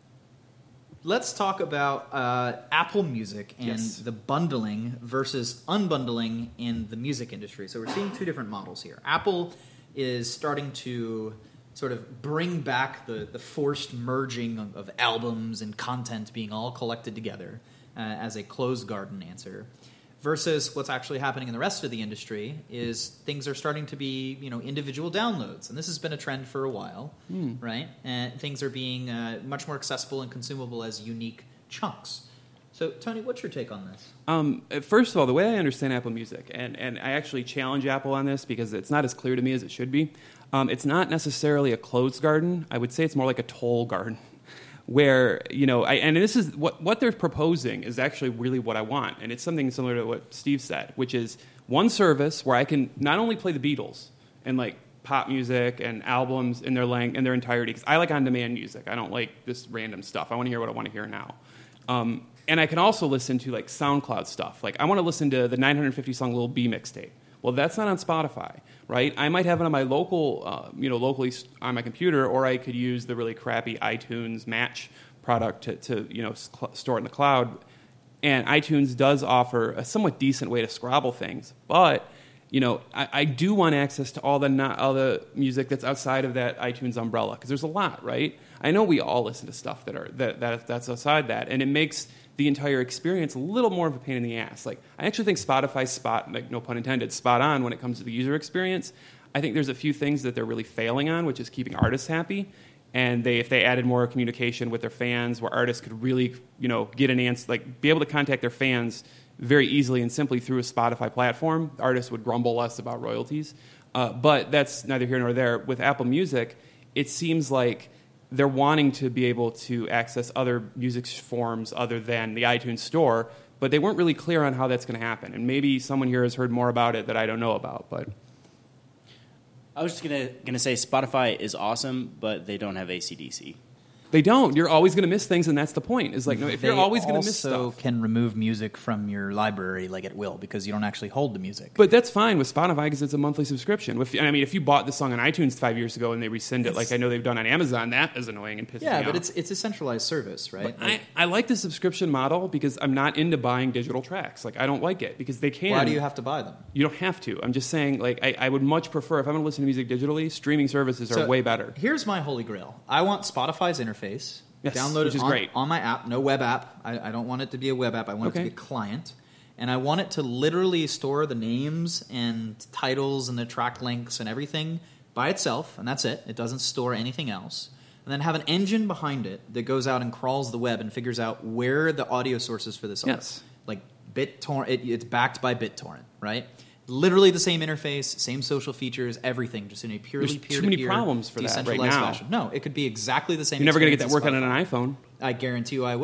let's talk about uh, Apple Music and Yes. the bundling versus unbundling in the music industry. So we're seeing two different models here. Apple is starting to sort of bring back the, the forced merging of, of albums and content being all collected together uh, as a closed garden answer. Versus what's actually happening in the rest of the industry is things are starting to be, you know, individual downloads, and this has been a trend for a while, mm. right? And things are being uh, much more accessible and consumable as unique chunks. So, Tony, what's your take on this? Um, first of all, the way I understand Apple Music, and, and I actually challenge Apple on this because it's not as clear to me as it should be. Um, it's not necessarily a closed garden. I would say it's more like a toll garden. Where, you know, I, and this is what, what they're proposing is actually really what I want. And it's something similar to what Steve said, which is one service where I can not only play the Beatles and like pop music and albums in their length, in their entirety, because I like on-demand music. I don't like this random stuff. I want to hear what I want to hear now. Um, and I can also listen to like SoundCloud stuff. Like I want to listen to the nine hundred fifty song Lil B mixtape. Well, that's not on Spotify, right? I might have it on my local, uh, you know, locally on my computer, or I could use the really crappy iTunes Match product to, to you know, cl- store it in the cloud. And iTunes does offer a somewhat decent way to scrabble things, but you know, I, I do want access to all the not, all the music that's outside of that iTunes umbrella because there's a lot, right? I know we all listen to stuff that are that, that that's outside that, and it makes the entire experience a little more of a pain in the ass. Like, I actually think Spotify's spot, like no pun intended, spot on when it comes to the user experience. I think there's a few things that they're really failing on, which is keeping artists happy. And they, if they added more communication with their fans, where artists could really, you know, get an answer, like be able to contact their fans very easily and simply through a Spotify platform, artists would grumble less about royalties. Uh, but that's neither here nor there. With Apple Music, it seems like they're wanting to be able to access other music forms other than the iTunes Store, but they weren't really clear on how that's going to happen. And maybe someone here has heard more about it that I don't know about. But I was just gonna gonna say Spotify is awesome, but they don't have A C D C. They don't. You're always going to miss things, and that's the point. Is like, no, if they you're always going to miss also stuff, can remove music from your library like at will because you don't actually hold the music. but that's fine with Spotify because it's a monthly subscription. If, I mean, if you bought the song on iTunes five years ago and they rescind it, like I know they've done on Amazon, that is annoying and pisses yeah, me but off. it's it's a centralized service, right? I, I like the subscription model because I'm not into buying digital tracks. Like, I don't like it because they can. Why do you have to buy them? You don't have to. I'm just saying, like, I, I would much prefer, if I'm going to listen to music digitally, streaming services are So, way better. Here's my holy grail. I want Spotify's interface. Yes, download which it is on, great. on my app, no web app. I, I don't want it to be a web app. I want it Okay. to be a client. And I want it to literally store the names and titles and the track links and everything by itself, and that's it. It doesn't store anything else. And then have an engine behind it that goes out and crawls the web and figures out where the audio sources for this are. Yes. Like BitTorrent, it, it's backed by BitTorrent, right? Literally the same interface, same social features, everything, just in a purely There's too peer-to-peer, many problems for that right decentralized now. fashion. No, it could be exactly the same. You're never going to get experience that as working on Spotify. an iPhone. I guarantee you I will.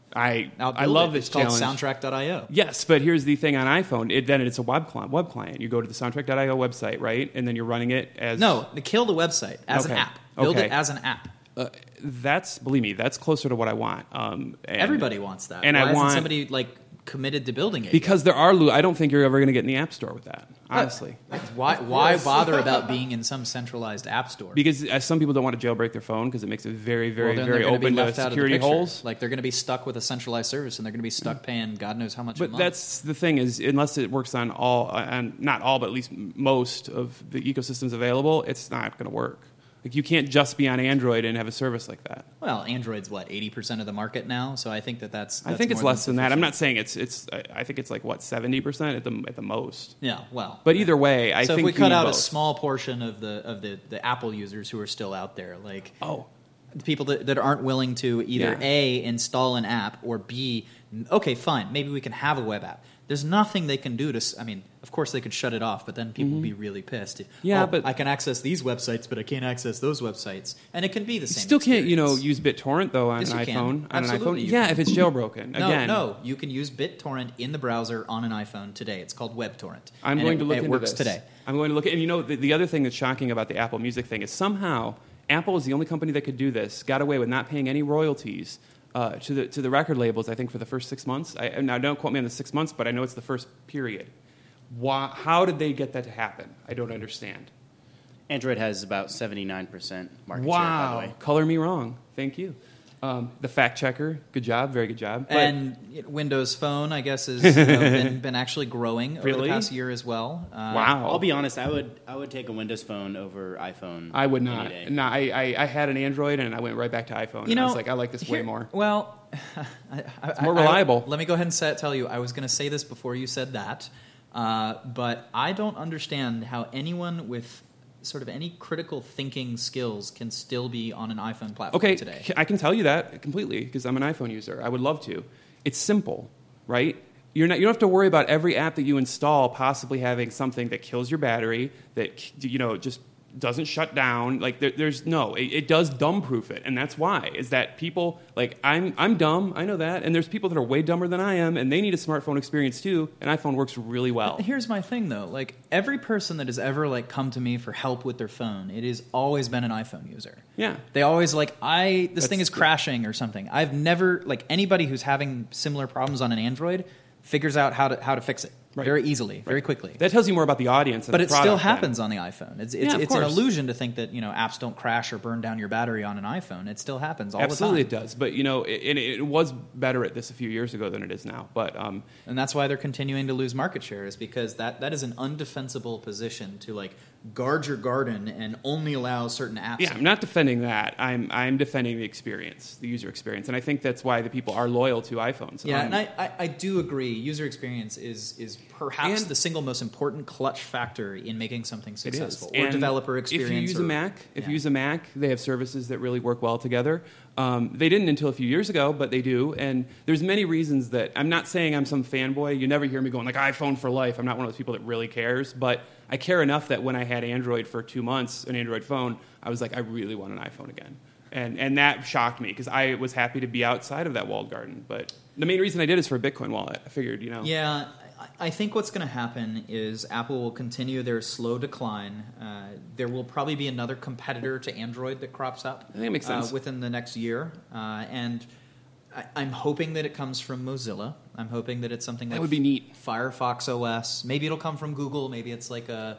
I Now I build love it. this It's called challenge. soundtrack dot io. Yes, but here's the thing on iPhone. It, then it's a web client. Web client. You go to the soundtrack dot io website, right? And then you're running it as No, to kill the website as Okay. an app. Build Okay. it as an app. Uh, that's believe me, that's closer to what I want. Um, and- Everybody wants that. and Why I isn't want somebody like committed to building it? because there are. lo- I don't think you're ever going to get in the App Store with that. Honestly, Why why bother about being in some centralized app store? because uh, some people don't want to jailbreak their phone because it makes it very, very, Well, then very they're gonna be open to left out of the security picture. holes. Like they're going to be stuck with a centralized service, and they're going to be stuck paying God knows how much. a But month. that's the thing is, unless it works on all, and not all, but at least m- most of the ecosystems available, it's not going to work. Like you can't just be on Android and have a service like that. well, Android's what eighty percent of the market now, so I think that that's. I that's think it's more less than that. I'm sufficient. not saying it's it's. I I think it's like what seventy percent at the at the most. Yeah, well, But either way, I so think if we you cut need out both. a small portion of the of the, the Apple users who are still out there, like Oh, the people that, that aren't willing to either Yeah. A, install an app, or B, okay, fine, maybe we can have a web app. There's nothing they can do to. s- I mean, of course they could shut it off, but then people would be really pissed. Mm-hmm. Yeah, Oh, but- I can access these websites, but I can't access those websites, and it can be the you same. still can't, you know, experience. use BitTorrent though on Yes, an you iPhone. can. On Absolutely, an you iPhone, yeah, can. if it's jailbroken. No, Again, no, you can use BitTorrent in the browser on an iPhone today. It's called WebTorrent. I'm and going it, to look it into works this. today. I'm going to look at, and you know, the, the other thing that's shocking about the Apple Music thing is somehow Apple is the only company that could do this, got away with not paying any royalties uh, to the to the record labels. I think for the first six months. I, now, don't quote me on the six months, but I know it's the first period. Why, how did they get that to happen? I don't understand. Android has about seventy-nine percent market share, by the Wow, way. color me wrong. Thank you. Um, the fact checker, good job, very good job. But- And you know, Windows Phone, I guess, has you know, been, been actually growing over Really? the past year as well. Uh, wow, I'll be honest. I would I would take a Windows Phone over iPhone. I would any not. day. No, I, I, I had an Android and I went right back to iPhone. You and know, I was like, I like this way here- more. Well, I, I, more I- reliable. let me go ahead and say, tell you, I was going to say this before you said that, uh, but I don't understand how anyone with sort of any critical thinking skills can still be on an iPhone platform Okay, today. c- I can tell you that completely because I'm an iPhone user. I would love to. It's simple, right? You're not, you don't have to worry about every app that you install possibly having something that kills your battery, that you know just doesn't shut down. Like there, there's no, it, it does dumb-proof it, and that's why is that people like I'm I'm dumb, I know that, and there's people that are way dumber than I am, and they need a smartphone experience too. And iPhone works really well. Here's my thing, though. Like every person that has ever like come to me for help with their phone, it has always been an iPhone user. Yeah. They always like I this thing That's is crashing or something. I've never like anybody who's having similar problems on an Android figures out how to how to fix it Right. very easily, very quickly. That tells you more about the audience. And But the it still product then. happens on the iPhone. It's it's, Yeah, of it's an course. illusion to think that you know apps don't crash or burn down your battery on an iPhone. It still happens all Absolutely, the time. it does. But you know, it, it, it was better at this a few years ago than it is now. But um, And that's why they're continuing to lose market share, is because that, that is an undefensible position to like guard your garden and only allow certain apps. yeah, I'm not defending that. I'm I'm defending the experience, the user experience, and I think that's why the people are loyal to iPhones. Yeah, Um, and I, I, I do agree. User experience is is perhaps And- the single most important clutch factor in making something It successful. is. Or And developer experience. If you use or- a Mac, if yeah. you use a Mac, they have services that really work well together. Um, they didn't until a few years ago, but they do. And there's many reasons that I'm not saying I'm some fanboy. You never hear me going like iPhone for life. I'm not one of those people that really cares, but I care enough that when I had Android for two months, an Android phone, I was like, I really want an iPhone again. And and that shocked me because I was happy to be outside of that walled garden. But the main reason I did is for a Bitcoin wallet. I figured, you know. Yeah, I- I think what's going to happen is Apple will continue their slow decline. Uh, there will probably be another competitor to Android that crops up. I think it makes sense. Uh, within the next year, uh, and I, I'm hoping that it comes from Mozilla. I'm hoping that it's something That like would be neat. Firefox O S. Maybe it'll come from Google. Maybe it's like a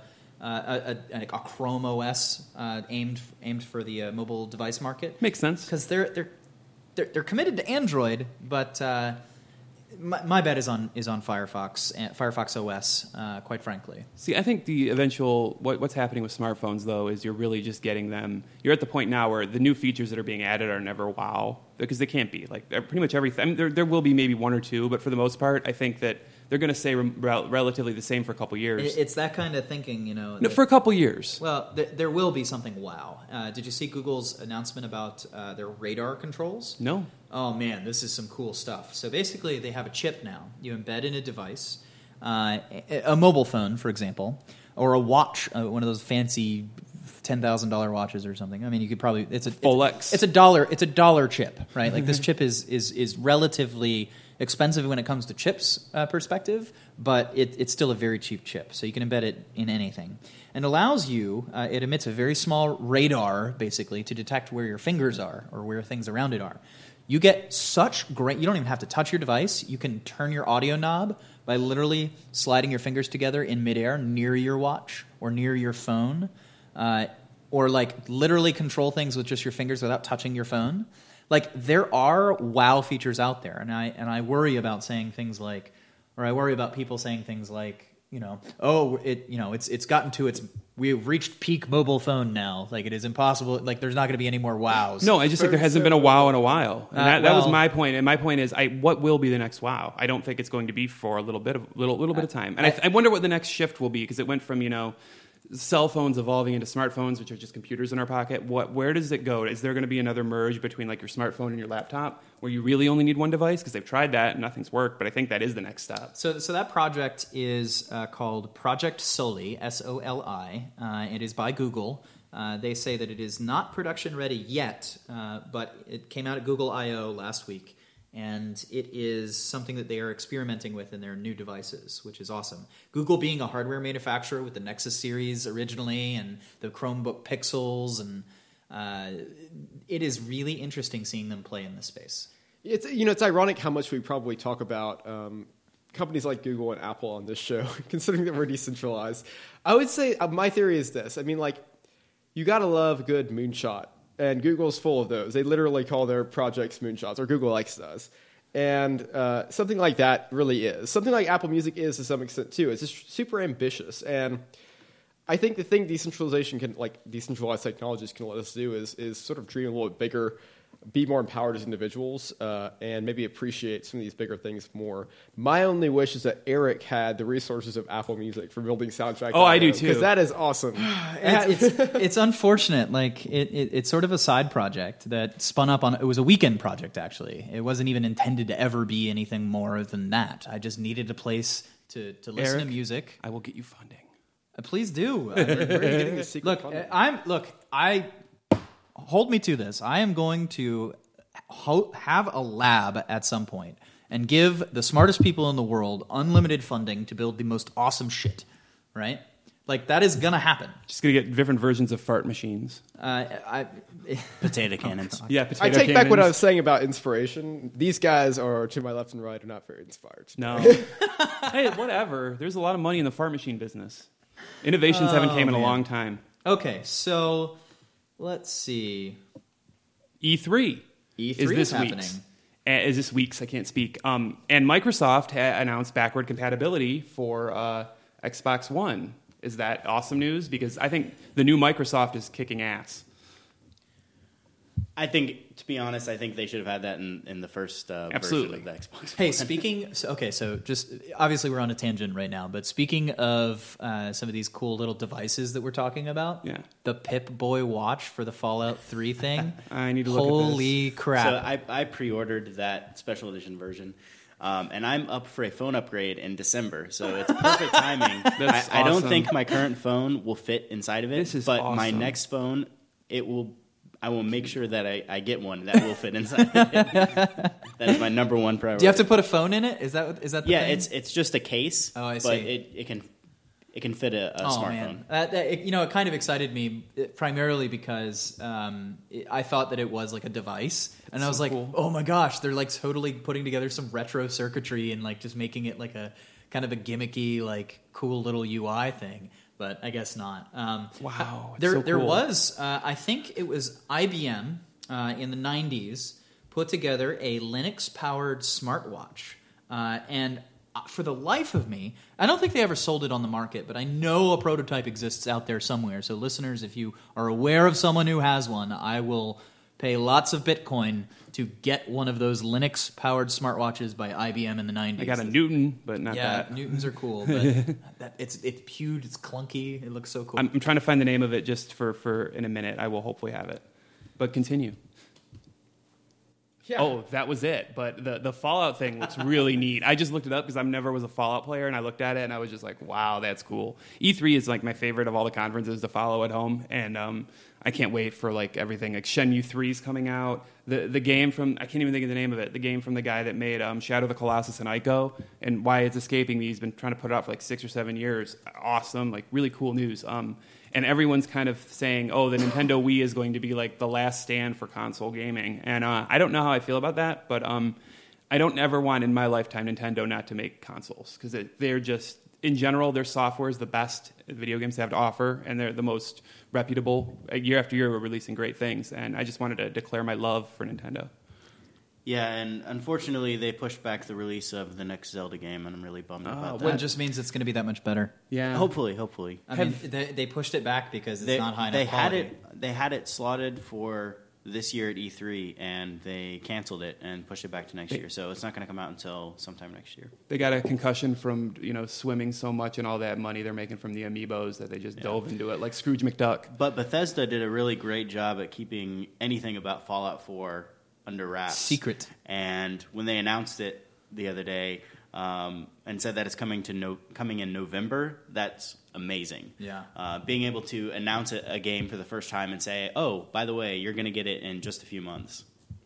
a, a, a, a Chrome O S uh, aimed aimed for the uh, mobile device market. Makes sense. Because they're they're they're they're committed to Android, but uh, my, my bet is on is on Firefox and Firefox O S. Uh, quite frankly, See, I think the eventual what, what's happening with smartphones though is you're really just getting them. You're at the point now where the new features that are being added are never wow because they can't be like they're pretty much everything. I mean, there there will be maybe one or two, but for the most part, I think that they're going to stay rel- relatively the same for a couple years. It- it's that kind of thinking, you know. no, that- for a couple years. well, th- there will be something wow. Uh, did you see Google's announcement about uh, their radar controls? No. Oh man, this is some cool stuff. So basically, they have a chip now. You embed in a device, uh, a, a mobile phone, for example, or a watch, uh, one of those fancy ten thousand dollar watches or something. I mean, you could probably it's a Folex. It's, it's a dollar. It's a dollar chip, right? Like this chip is is is relatively expensive when it comes to chips uh, perspective, but it, it's still a very cheap chip, so you can embed it in anything. And allows you, uh, it emits a very small radar, basically, to detect where your fingers are or where things around it are. You get such great, you don't even have to touch your device. You can turn your audio knob by literally sliding your fingers together in midair near your watch or near your phone, uh, or like literally control things with just your fingers without touching your phone. Like there are wow features out there, and I and I worry about saying things like, or I worry about people saying things like, you know, oh, it, you know, it's it's gotten to its, we've reached peak mobile phone now. Like it is impossible. Like there's not going to be any more wows. No, I just think there hasn't been a wow in a while. And Uh, that, that was well- my point. And my point is, I what will be the next wow? I don't think it's going to be for a little bit of little little bit of time. And I, I wonder what the next shift will be, because it went from, you know, cell phones evolving into smartphones, which are just computers in our pocket. What, where does it go? Is there going to be another merge between like your smartphone and your laptop, where you really only need one device? Because they've tried that and nothing's worked. But I think that is the next step. So, so that project is uh, called Project Soli, S O L I. Uh, it is by Google. Uh, they say that it is not production ready yet, uh, but it came out at Google I O last week, and it is something that they are experimenting with in their new devices, which is awesome. Google being a hardware manufacturer with the Nexus series originally and the Chromebook Pixels, and uh, it is really interesting seeing them play in this space. It's you know it's ironic how much we probably talk about um, companies like Google and Apple on this show, considering that we're decentralized. I would say uh, my theory is this. I mean, like, you gotta love a good moonshot, and Google's full of those. They literally call their projects moonshots, or Google X does. And uh, something like that really is. Something like Apple Music is to some extent too. It's just super ambitious, and I think the thing decentralization can, like decentralized technologies can let us do is is sort of dream a little bit bigger, be more empowered as individuals, uh, and maybe appreciate some of these bigger things more. My only wish is that Eric had the resources of Apple Music for building soundtrack. Oh, I do too. Because that is awesome. it's, it's, it's unfortunate. Like it, it, it's sort of a side project that spun up on. It was a weekend project, actually. It wasn't even intended to ever be anything more than that. I just needed a place to to listen Eric, to music. I will get you funding. Uh, please do. Uh, Where are you getting the secret look, funding? uh, I'm look. I hold me to this. I am going to ho- have a lab at some point and give the smartest people in the world unlimited funding to build the most awesome shit. Right? Like that is gonna happen. Just gonna get different versions of fart machines. Uh, I. Potato cannons. Yeah, potato I take back what I cannons. was saying about inspiration. These guys are, to my left and right, are not very inspired. No. Hey, whatever. There's a lot of money in the fart machine business. Innovations haven't came in a man. long time. Okay, so let's see. E three E is three this is happening. week's. Uh, Is this week's? I can't speak. Um, and Microsoft ha- announced backward compatibility for uh, Xbox One. Is that awesome news? Because I think the new Microsoft is kicking ass. I think, to be honest, I think they should have had that in, in the first uh, Absolutely. version of the Xbox Hey, One. speaking. So, okay, so just obviously we're on a tangent right now, but speaking of uh, some of these cool little devices that we're talking about, Yeah. the Pip Boy watch for the Fallout three thing. I need to look at this. Holy crap! So I, I pre-ordered that special edition version, um, and I'm up for a phone upgrade in December. So it's perfect timing. That's I, I don't awesome. think my current phone will fit inside of it, This is but my awesome. next phone, it will. I will make sure that I, I get one that will fit inside of it. That is my number one priority. Do you have to put a phone in it? Is that what- is that the Yeah, thing? it's it's just a case. Oh, I But see. it, it can it can fit a, a Oh smartphone. man, uh, that, it, you know, it kind of excited me uh, primarily because um, it, I thought that it was like a device, and I was so like, cool. oh my gosh, they're like totally putting together some retro circuitry and like just making it like a kind of a gimmicky, like cool little U I thing. But I guess not. Um, Wow, it's there so there cool. was, uh, I think it was I B M uh, in the nineties put together a Linux-powered smartwatch, uh, and for the life of me, I don't think they ever sold it on the market, but I know a prototype exists out there somewhere. So listeners, if you are aware of someone who has one, I will pay lots of Bitcoin to get one of those Linux-powered smartwatches by I B M in the nineties. I got a Newton, but not Yeah, that. Newtons are cool, but that, it's it's huge, it's clunky, it looks so cool. I'm, I'm trying to find the name of it just for, for in a minute. I will hopefully have it. But continue. Yeah. oh, that was it. But the, the Fallout thing looks really neat. I just looked it up because I never was a Fallout player, and I looked at it, and I was just like, wow, that's cool. E three is like my favorite of all the conferences to follow at home, and um, I can't wait for like everything. Like Shenmue three is coming out. The the game from, I can't even think of the name of it, the game from the guy that made um, Shadow of the Colossus and Ico, and why it's escaping me. He's been trying to put it out for like six or seven years. Awesome, like really cool news. Um, and everyone's kind of saying, oh, the Nintendo Wii is going to be like the last stand for console gaming. And uh, I don't know how I feel about that, but um, I don't ever want in my lifetime Nintendo not to make consoles, because they're just, in general, their software is the best video games have to offer, and they're the most reputable. Year after year, we're releasing great things, and I just wanted to declare my love for Nintendo. Yeah, and unfortunately, they pushed back the release of the next Zelda game, and I'm really bummed Oh, about well, that. Well, it just means it's going to be that much better. Yeah. Hopefully, hopefully. I mean, they, they pushed it back because it's They, not high enough they had quality. it. They had it slotted for this year at E three, and they canceled it and pushed it back to next They- year. So it's not going to come out until sometime next year. They got a concussion from, you know, swimming so much and all that money they're making from the amiibos that they just Yeah. dove into it, like Scrooge McDuck. But Bethesda did a really great job at keeping anything about Fallout four under wraps. Secret. And when they announced it the other day um, and said that it's coming to no, coming in November, that's amazing. Yeah. Uh, being able to announce a, a game for the first time and say, oh, by the way, you're going to get it in just a few months.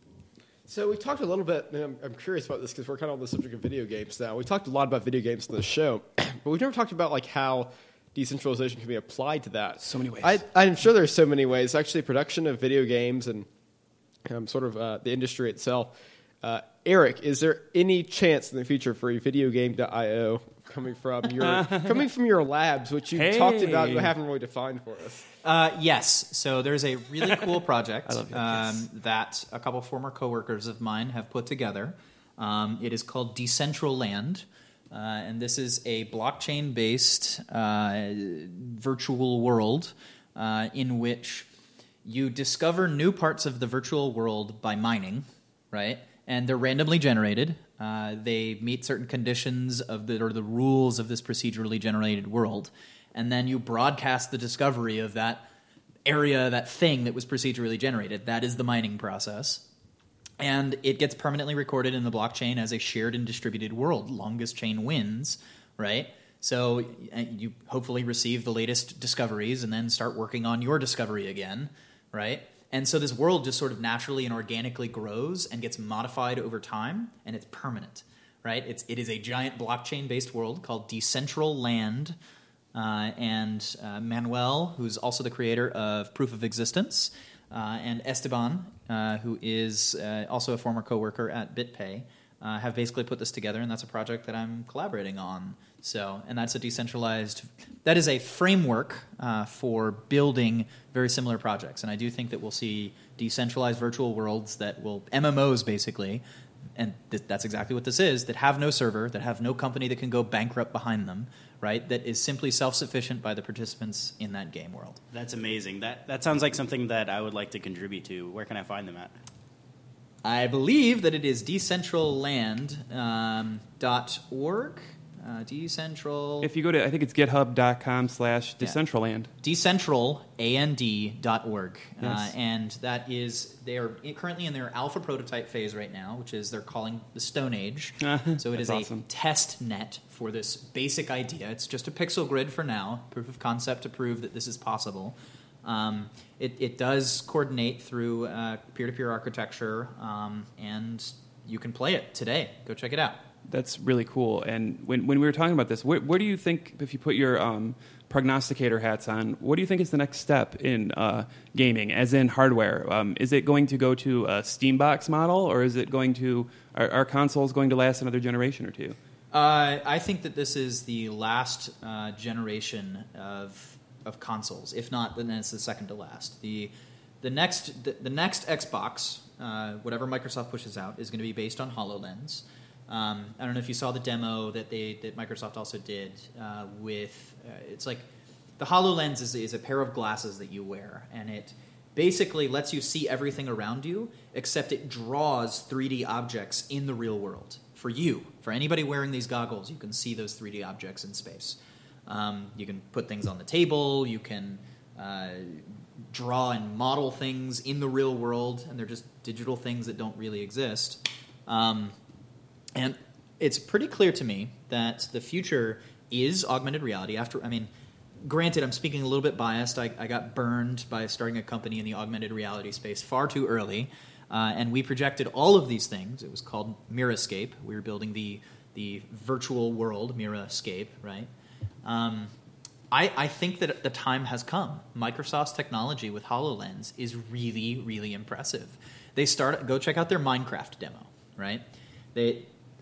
So we talked a little bit, and I'm, I'm curious about this because we're kind of on the subject of video games now. We talked a lot about video games in the show, but we've never talked about like how decentralization can be applied to that. So many ways. I, I'm sure there's so many ways. Actually, production of video games and um, sort of uh, the industry itself. Uh, Eric, is there any chance in the future for a video game dot I O coming from your coming from your labs, which you Hey. talked about but haven't really defined for us? Uh, yes. So there's a really cool project I love you. um, Yes. that a couple former coworkers of mine have put together. Um, it is called Decentraland, uh, and this is a blockchain-based uh, virtual world uh, in which you discover new parts of the virtual world by mining, right? And they're randomly generated. Uh, they meet certain conditions of the or the rules of this procedurally generated world, and then you broadcast the discovery of that area, that thing that was procedurally generated. That is the mining process, and it gets permanently recorded in the blockchain as a shared and distributed world. Longest chain wins, right? So uh, you hopefully receive the latest discoveries and then start working on your discovery again, right? And so this world just sort of naturally and organically grows and gets modified over time, and it's permanent, right? It's, it is a giant blockchain-based world called Decentraland, uh, and uh, Manuel, who's also the creator of Proof of Existence, uh, and Esteban, uh, who is uh, also a former coworker at BitPay, uh, have basically put this together, and that's a project that I'm collaborating on. So, and that's a decentralized, that is a framework uh, for building very similar projects. And I do think that we'll see decentralized virtual worlds that will, M M Os basically, and th- that's exactly what this is, that have no server, that have no company that can go bankrupt behind them, right? That is simply self-sufficient by the participants in that game world. That's amazing. That that sounds like something that I would like to contribute to. Where can I find them at? I believe that it is decentraland um, dot org. Uh, decentral. If you go to, I think it's github.com slash Decentraland. decentraland dot org. Yes. Uh, and that is, they are currently in their alpha prototype phase right now, which is they're calling the Stone Age. So it is That's a awesome. test net for this basic idea. It's just a pixel grid for now, proof of concept to prove that this is possible. Um, it, it does coordinate through uh, peer-to-peer architecture, um, and you can play it today. Go check it out. That's really cool. And when, when we were talking about this, where, where do you think, if you put your um, prognosticator hats on, what do you think is the next step in uh, gaming, as in hardware? Um, is it going to go to a Steambox model, or is it going to, are, are consoles going to last another generation or two? Uh, I think that this is the last uh, generation of of consoles. If not, then it's the second to last. The the next the, the next Xbox, uh, whatever Microsoft pushes out, is going to be based on HoloLens. Um, I don't know if you saw the demo that they that Microsoft also did uh, with. Uh, it's like the HoloLens is, is a pair of glasses that you wear, and it basically lets you see everything around you, except it draws three D objects in the real world for you. For anybody wearing these goggles, you can see those three D objects in space. Um, you can put things on the table. You can uh, draw and model things in the real world, and they're just digital things that don't really exist. Um, and it's pretty clear to me that the future is augmented reality. After, I mean, granted, I'm speaking a little bit biased. I, I got burned by starting a company in the augmented reality space far too early, uh, and we projected all of these things. It was called Mirascape. We were building the the virtual world, Mirascape, right? Um, I, I think that the time has come. Microsoft's technology with HoloLens is really, really impressive. They start go check out their Minecraft demo, right? They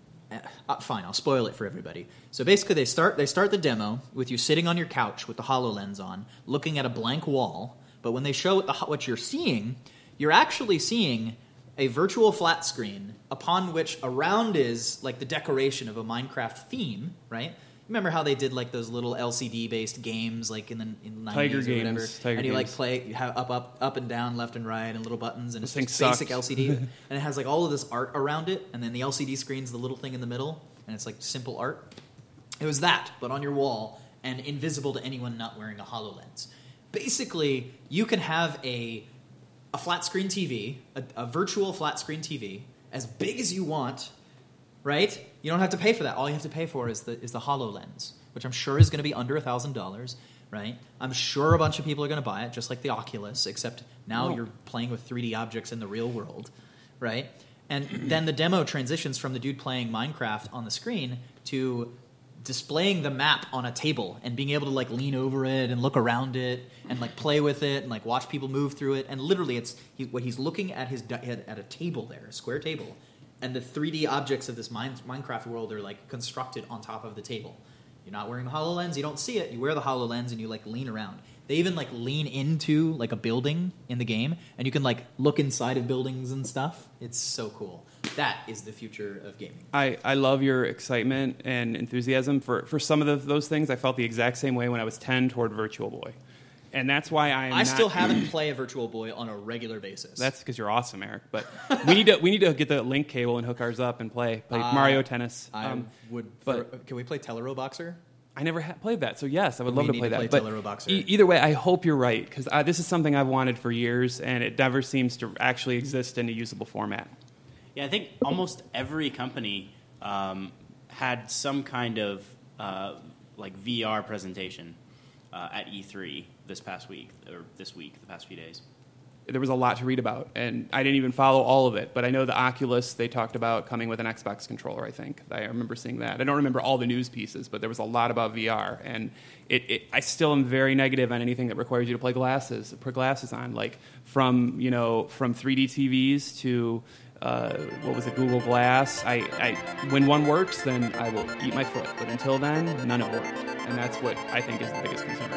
uh, fine, I'll spoil it for everybody. So basically, they start they start the demo with you sitting on your couch with the HoloLens on, looking at a blank wall. But when they show what, the, what you're seeing, you're actually seeing a virtual flat screen upon which around is like the decoration of a Minecraft theme, right? Remember how they did like those little L C D-based games, like in the, in the Tiger nineties or games, whatever, Tiger and you like games. play, you have up, up, up and down, left and right, and little buttons, and This it's just thing basic sucked. L C D, and it has like all of this art around it, and then the L C D screen's the little thing in the middle, and it's like simple art. It was that, but on your wall and invisible to anyone not wearing a HoloLens. Basically, you can have a a flat screen T V, a, a virtual flat screen T V, as big as you want, right? You don't have to pay for that. All you have to pay for is the is the HoloLens, which I'm sure is going to be under one thousand dollars, right? I'm sure a bunch of people are going to buy it, just like the Oculus, except now Oh. you're playing with three D objects in the real world, right? And then the demo transitions from the dude playing Minecraft on the screen to displaying the map on a table and being able to like lean over it and look around it and like play with it and like watch people move through it. And literally, it's he, what he's looking at his di- at, at a table there, a square table, and the three D objects of this mine, Minecraft world are like constructed on top of the table. You're not wearing the HoloLens, you don't see it. You wear the HoloLens and you like lean around. They even like lean into like a building in the game, and you can like look inside of buildings and stuff. It's so cool. That is the future of gaming. I, I love your excitement and enthusiasm for, for some of the, those things. I felt the exact same way when I was ten toward Virtual Boy. And that's why I'm I not, still haven't played a Virtual Boy on a regular basis. That's because you're awesome, Eric. But we need to we need to get the link cable and hook ours up and play play Uh, Mario Tennis. I Um, would. but- For, can we play Telero Boxer? I never ha- played that, so yes, I would We love to need play to that. play but Telero Boxer. e- either way, I hope you're right, because this is something I've wanted for years, and it never seems to actually exist in a usable format. Yeah, I think almost every company um, had some kind of uh, like V R presentation uh, at E three this past week, or this week, the past few days. There was a lot to read about, and I didn't even follow all of it, but I know the Oculus, they talked about coming with an Xbox controller, I think. I remember seeing that. I don't remember all the news pieces, but there was a lot about V R, and it, it, I still am very negative on anything that requires you to play glasses, put glasses on, like from, you know, from three D T Vs to, uh, what was it, Google Glass. I, I, when one works, then I will eat my foot, but until then, none of it worked, and that's what I think is the biggest concern.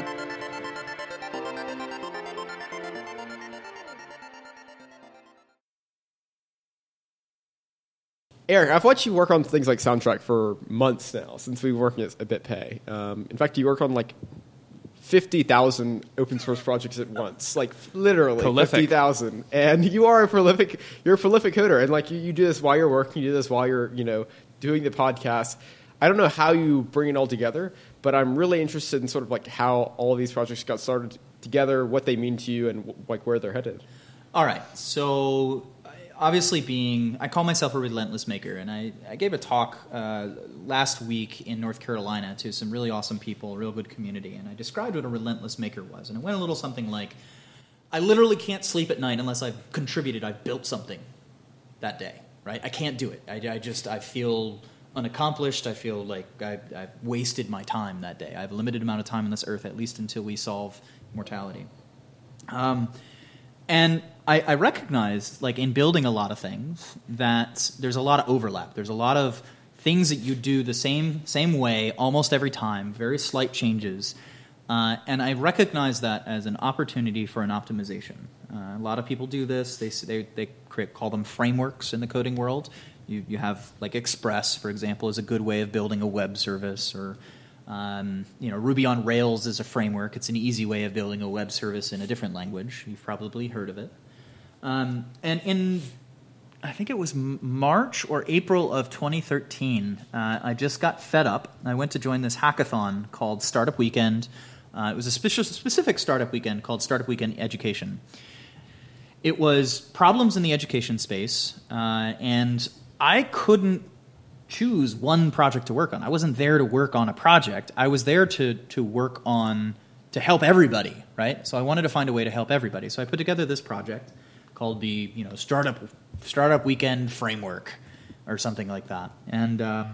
Eric, I've watched you work on things like Soundtrack for months now, since we were working at BitPay. Um, in fact, you work on like fifty thousand open source projects at once, like literally Prolific. fifty thousand. And you are a prolific, you're a prolific coder, and like you, you do this while you're working, you do this while you're, you know, doing the podcast. I don't know how you bring it all together, but I'm really interested in sort of like how all of these projects got started together, what they mean to you, and like where they're headed. All right. So obviously being, I call myself a relentless maker, and I, I gave a talk uh, last week in North Carolina to some really awesome people, a real good community, and I described what a relentless maker was. And it went a little something like, I literally can't sleep at night unless I've contributed, I've built something that day, right? I can't do it. I, I just, I feel unaccomplished. I feel like I, I've wasted my time that day. I have a limited amount of time on this earth, at least until we solve mortality. Um, and I, I recognized, like in building a lot of things, that there's a lot of overlap. There's a lot of things that you do the same same way almost every time, very slight changes. Uh, and I recognize that as an opportunity for an optimization. Uh, a lot of people do this. They they, they create, call them frameworks in the coding world. You you have like Express, for example, is a good way of building a web service, or um, you know, Ruby on Rails is a framework. It's an easy way of building a web service in a different language. You've probably heard of it. Um, and in, I think it was March or April of twenty thirteen, uh, I just got fed up. I went to join this hackathon called Startup Weekend. Uh, it was a speci- specific startup weekend called Startup Weekend Education. It was problems in the education space, uh, and I couldn't choose one project to work on. I wasn't there to work on a project. I was there to to work on, to help everybody, right? So I wanted to find a way to help everybody. So I put together this project called the, you know, Startup Startup Weekend Framework or something like that. And uh,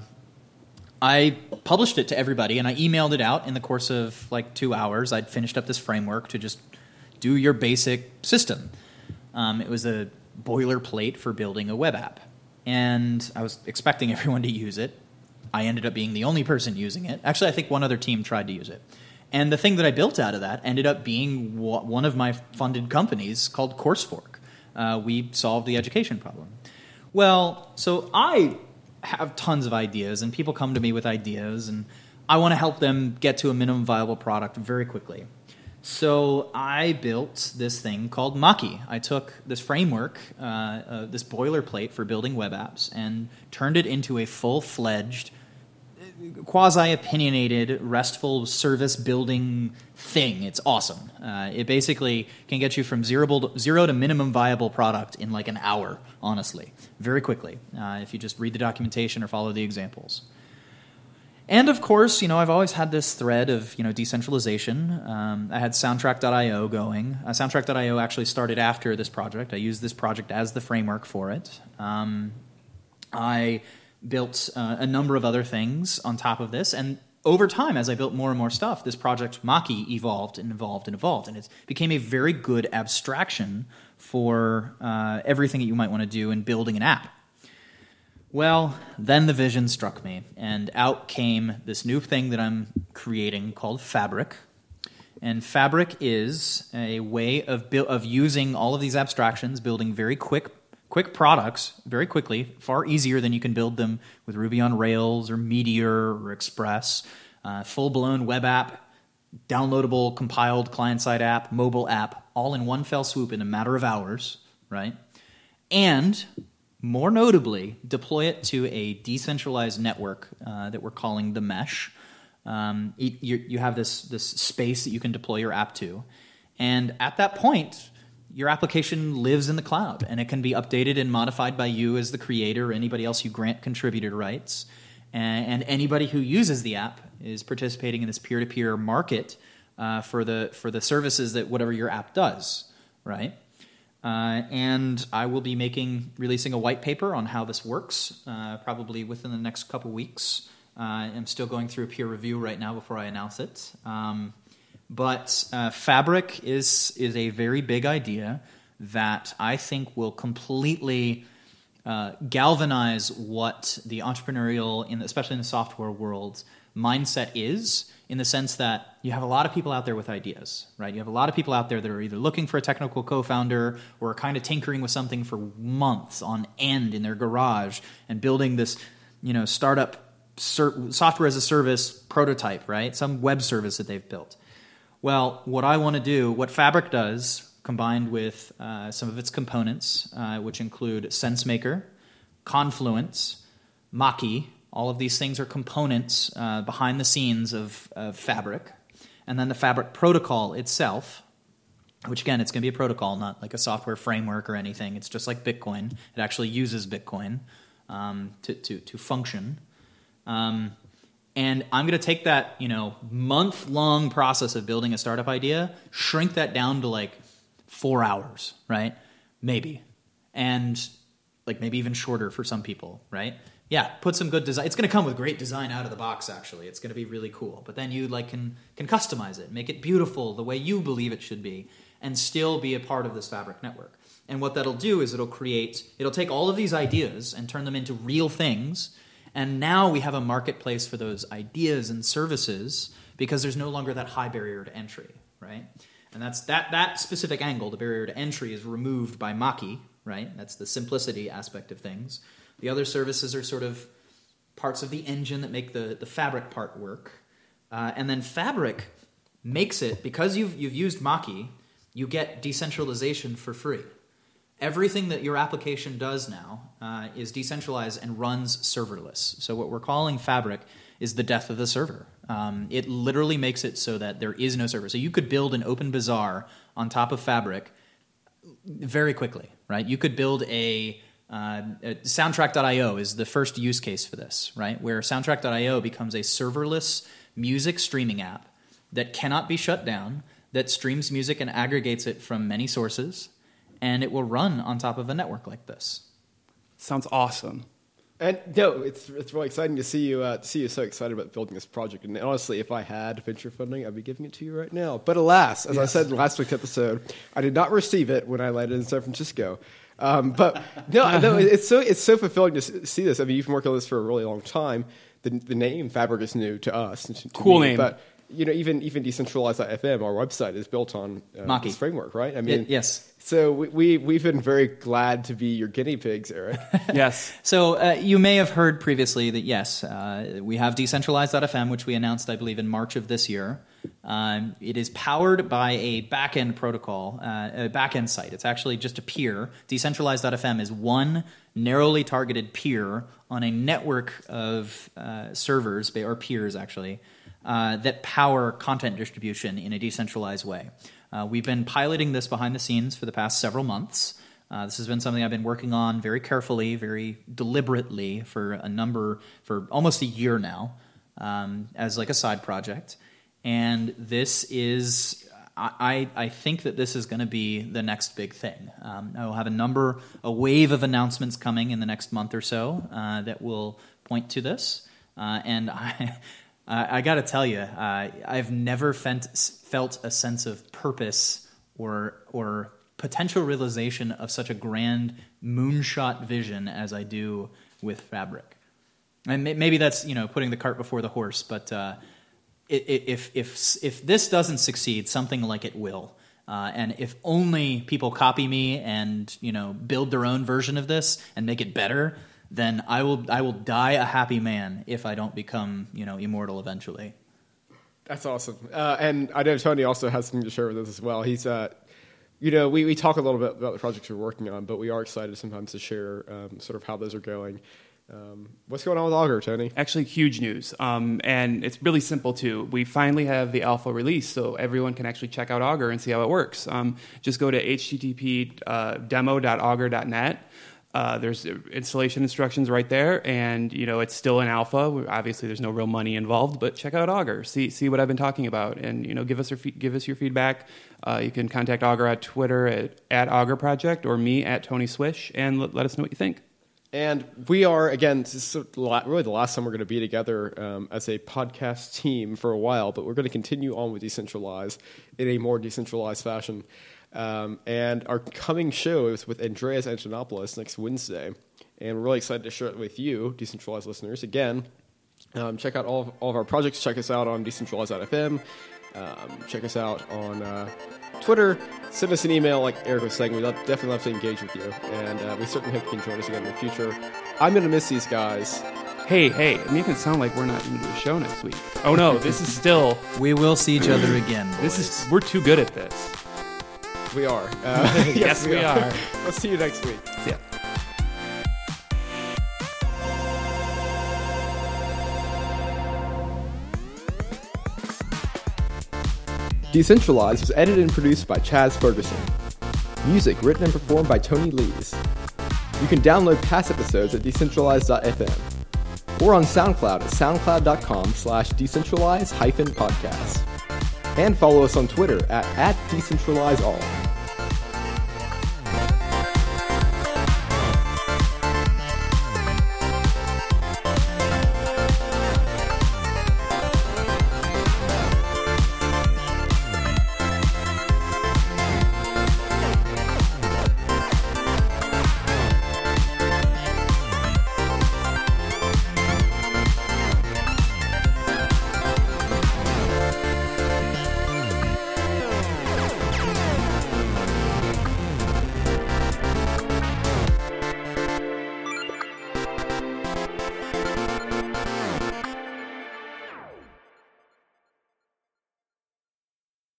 I published it to everybody, and I emailed it out in the course of like two hours. I'd finished up this framework to just do your basic system. Um, it was a boilerplate for building a web app. And I was expecting everyone to use it. I ended up being the only person using it. Actually, I think one other team tried to use it. And the thing that I built out of that ended up being one of my funded companies called CourseFork. Uh, we solved the education problem. Well, so I have tons of ideas, and people come to me with ideas, and I want to help them get to a minimum viable product very quickly. So I built this thing called Maki. I took this framework, uh, uh, this boilerplate for building web apps, and turned it into a full-fledged, quasi-opinionated, RESTful service building thing. It's awesome. Uh, it basically can get you from zero, zero to minimum viable product in like an hour, honestly, very quickly, uh, if you just read the documentation or follow the examples. And of course, you know, I've always had this thread of, you know, decentralization. Um, I had Soundtrack dot io going. Uh, Soundtrack dot io actually started after this project. I used this project as the framework for it. Um, I built uh, a number of other things on top of this, and over time, as I built more and more stuff, this project Maki evolved and evolved and evolved, and it became a very good abstraction for uh, everything that you might want to do in building an app. Well, then the vision struck me, and out came this new thing that I'm creating called Fabric. And Fabric is a way of bu- of using all of these abstractions, building very quick quick products very quickly, far easier than you can build them with Ruby on Rails or Meteor or Express. Uh, full-blown web app, downloadable, compiled client-side app, mobile app, all in one fell swoop in a matter of hours, right? And more notably, deploy it to a decentralized network uh, that we're calling the Mesh. Um, you, you have this, this space that you can deploy your app to. And at that point, your application lives in the cloud, and it can be updated and modified by you as the creator or anybody else you grant contributor rights. And, and anybody who uses the app is participating in this peer-to-peer market uh, for the for the services that whatever your app does, right? Uh, and I will be making releasing a white paper on how this works, uh, probably within the next couple weeks. Uh, I'm still going through a peer review right now before I announce it. Um, but uh, Fabric is is a very big idea that I think will completely uh, galvanize what the entrepreneurial, in, especially in the software world, mindset is, in the sense that you have a lot of people out there with ideas, right? You have a lot of people out there that are either looking for a technical co-founder or are kind of tinkering with something for months on end in their garage and building this, you know, startup ser- software as a service prototype, right? Some web service that they've built. Well, what I want to do, what Fabric does, combined with uh, some of its components, uh, which include SenseMaker, Confluence, Maki. All of these things are components uh, behind the scenes of, of Fabric. And then the Fabric protocol itself, which again, it's going to be a protocol, not like a software framework or anything. It's just like Bitcoin. It actually uses Bitcoin um, to, to, to function. Um, and I'm going to take that, you know, month-long process of building a startup idea, shrink that down to like four hours, right? Maybe. And like maybe even shorter for some people, right? Yeah, put some good design. It's going to come with great design out of the box, actually. It's going to be really cool. But then you like can can customize it, make it beautiful the way you believe it should be, and still be a part of this Fabric network. And what that'll do is it'll create, it'll take all of these ideas and turn them into real things. And now we have a marketplace for those ideas and services because there's no longer that high barrier to entry, right? And that's that that specific angle, the barrier to entry, is removed by Maki, right? That's the simplicity aspect of things. The other services are sort of parts of the engine that make the, the Fabric part work. Uh, and then Fabric makes it, because you've, you've used Maki, you get decentralization for free. Everything that your application does now uh, is decentralized and runs serverless. So what we're calling Fabric is the death of the server. Um, it literally makes it so that there is no server. So you could build an open bazaar on top of Fabric very quickly, right? You could build a, uh, a soundtrack dot io is the first use case for this, right? Where soundtrack dot io becomes a serverless music streaming app that cannot be shut down, that streams music and aggregates it from many sources, and it will run on top of a network like this. Sounds awesome. And no, it's it's really exciting to see you uh, to see you so excited about building this project. And honestly, if I had venture funding, I'd be giving it to you right now. But alas, as yes. I said in last week's episode, I did not receive it when I landed in San Francisco. Um, but no, no, it's so it's so fulfilling to see this. I mean, you've been working on this for a really long time. The the name Fabric is new to us. To, to cool me, name, but. You know, even even decentralized dot f m, our website is built on uh, this framework, right? I mean, it, yes. So we, we we've been very glad to be your guinea pigs, Eric. Yes. So uh, you may have heard previously that yes, uh, we have decentralized dot f m, which we announced, I believe, in March of this year. Um, it is powered by a backend protocol, uh, a backend site. It's actually just a peer. decentralized dot f m is one narrowly targeted peer on a network of uh, servers or peers, actually. Uh, that power content distribution in a decentralized way. Uh, we've been piloting this behind the scenes for the past several months. Uh, this has been something I've been working on very carefully, very deliberately for a number, for almost a year now, um, as like a side project. And this is, I, I think that this is going to be the next big thing. Um, I will have a number, a wave of announcements coming in the next month or so uh, that will point to this. Uh, and I... Uh, I got to tell you, uh, I've never felt, felt a sense of purpose or or potential realization of such a grand moonshot vision as I do with Fabric. And may, maybe that's, you know, putting the cart before the horse, but uh, it, it, if if if this doesn't succeed, something like it will. Uh, and if only people copy me and, you know, build their own version of this and make it better, then I will I will die a happy man if I don't become, you know, immortal eventually. That's awesome. Uh, and I know Tony also has something to share with us as well. He's, uh, you know, we, we talk a little bit about the projects we're working on, but we are excited sometimes to share um, sort of how those are going. Um, what's going on with Augur, Tony? Actually, huge news. Um, and it's really simple, too. We finally have the alpha release, so everyone can actually check out Augur and see how it works. Um, just go to h t t p uh, demo dot augur dot net. Uh, there's installation instructions right there, and you know it's still in alpha. Obviously, there's no real money involved, but check out Augur. See see what I've been talking about, and you know give us your give us your feedback. Uh, you can contact Augur at Twitter at, at Augur Project or me at Tony Swish, and let, let us know what you think. And we are again, this is really the last time we're going to be together um, as a podcast team for a while, but we're going to continue on with Decentralize in a more decentralized fashion. Um, and our coming show is with Andreas Antonopoulos next Wednesday. And we're really excited to share it with you, decentralized listeners. Again, um, check out all of, all of our projects. Check us out on decentralized dot f m. Um, check us out on uh, Twitter. Send us an email, like Eric was saying. We'd love, definitely love to engage with you. And uh, we certainly hope you can join us again in the future. I'm going to miss these guys. Hey, hey, make it sound like we're not going to do a show next week. Oh, no, this is still... We will see each other again, boys. This is We're too good at this. We are. Uh, yes, yes, we, we are. are. We'll see you next week. See ya. Decentralized was edited and produced by Chaz Ferguson. Music written and performed by Tony Lees. You can download past episodes at decentralized dot f m or on SoundCloud at soundcloud dot com slash decentralize hyphen podcast. And follow us on Twitter at, at decentralizeall.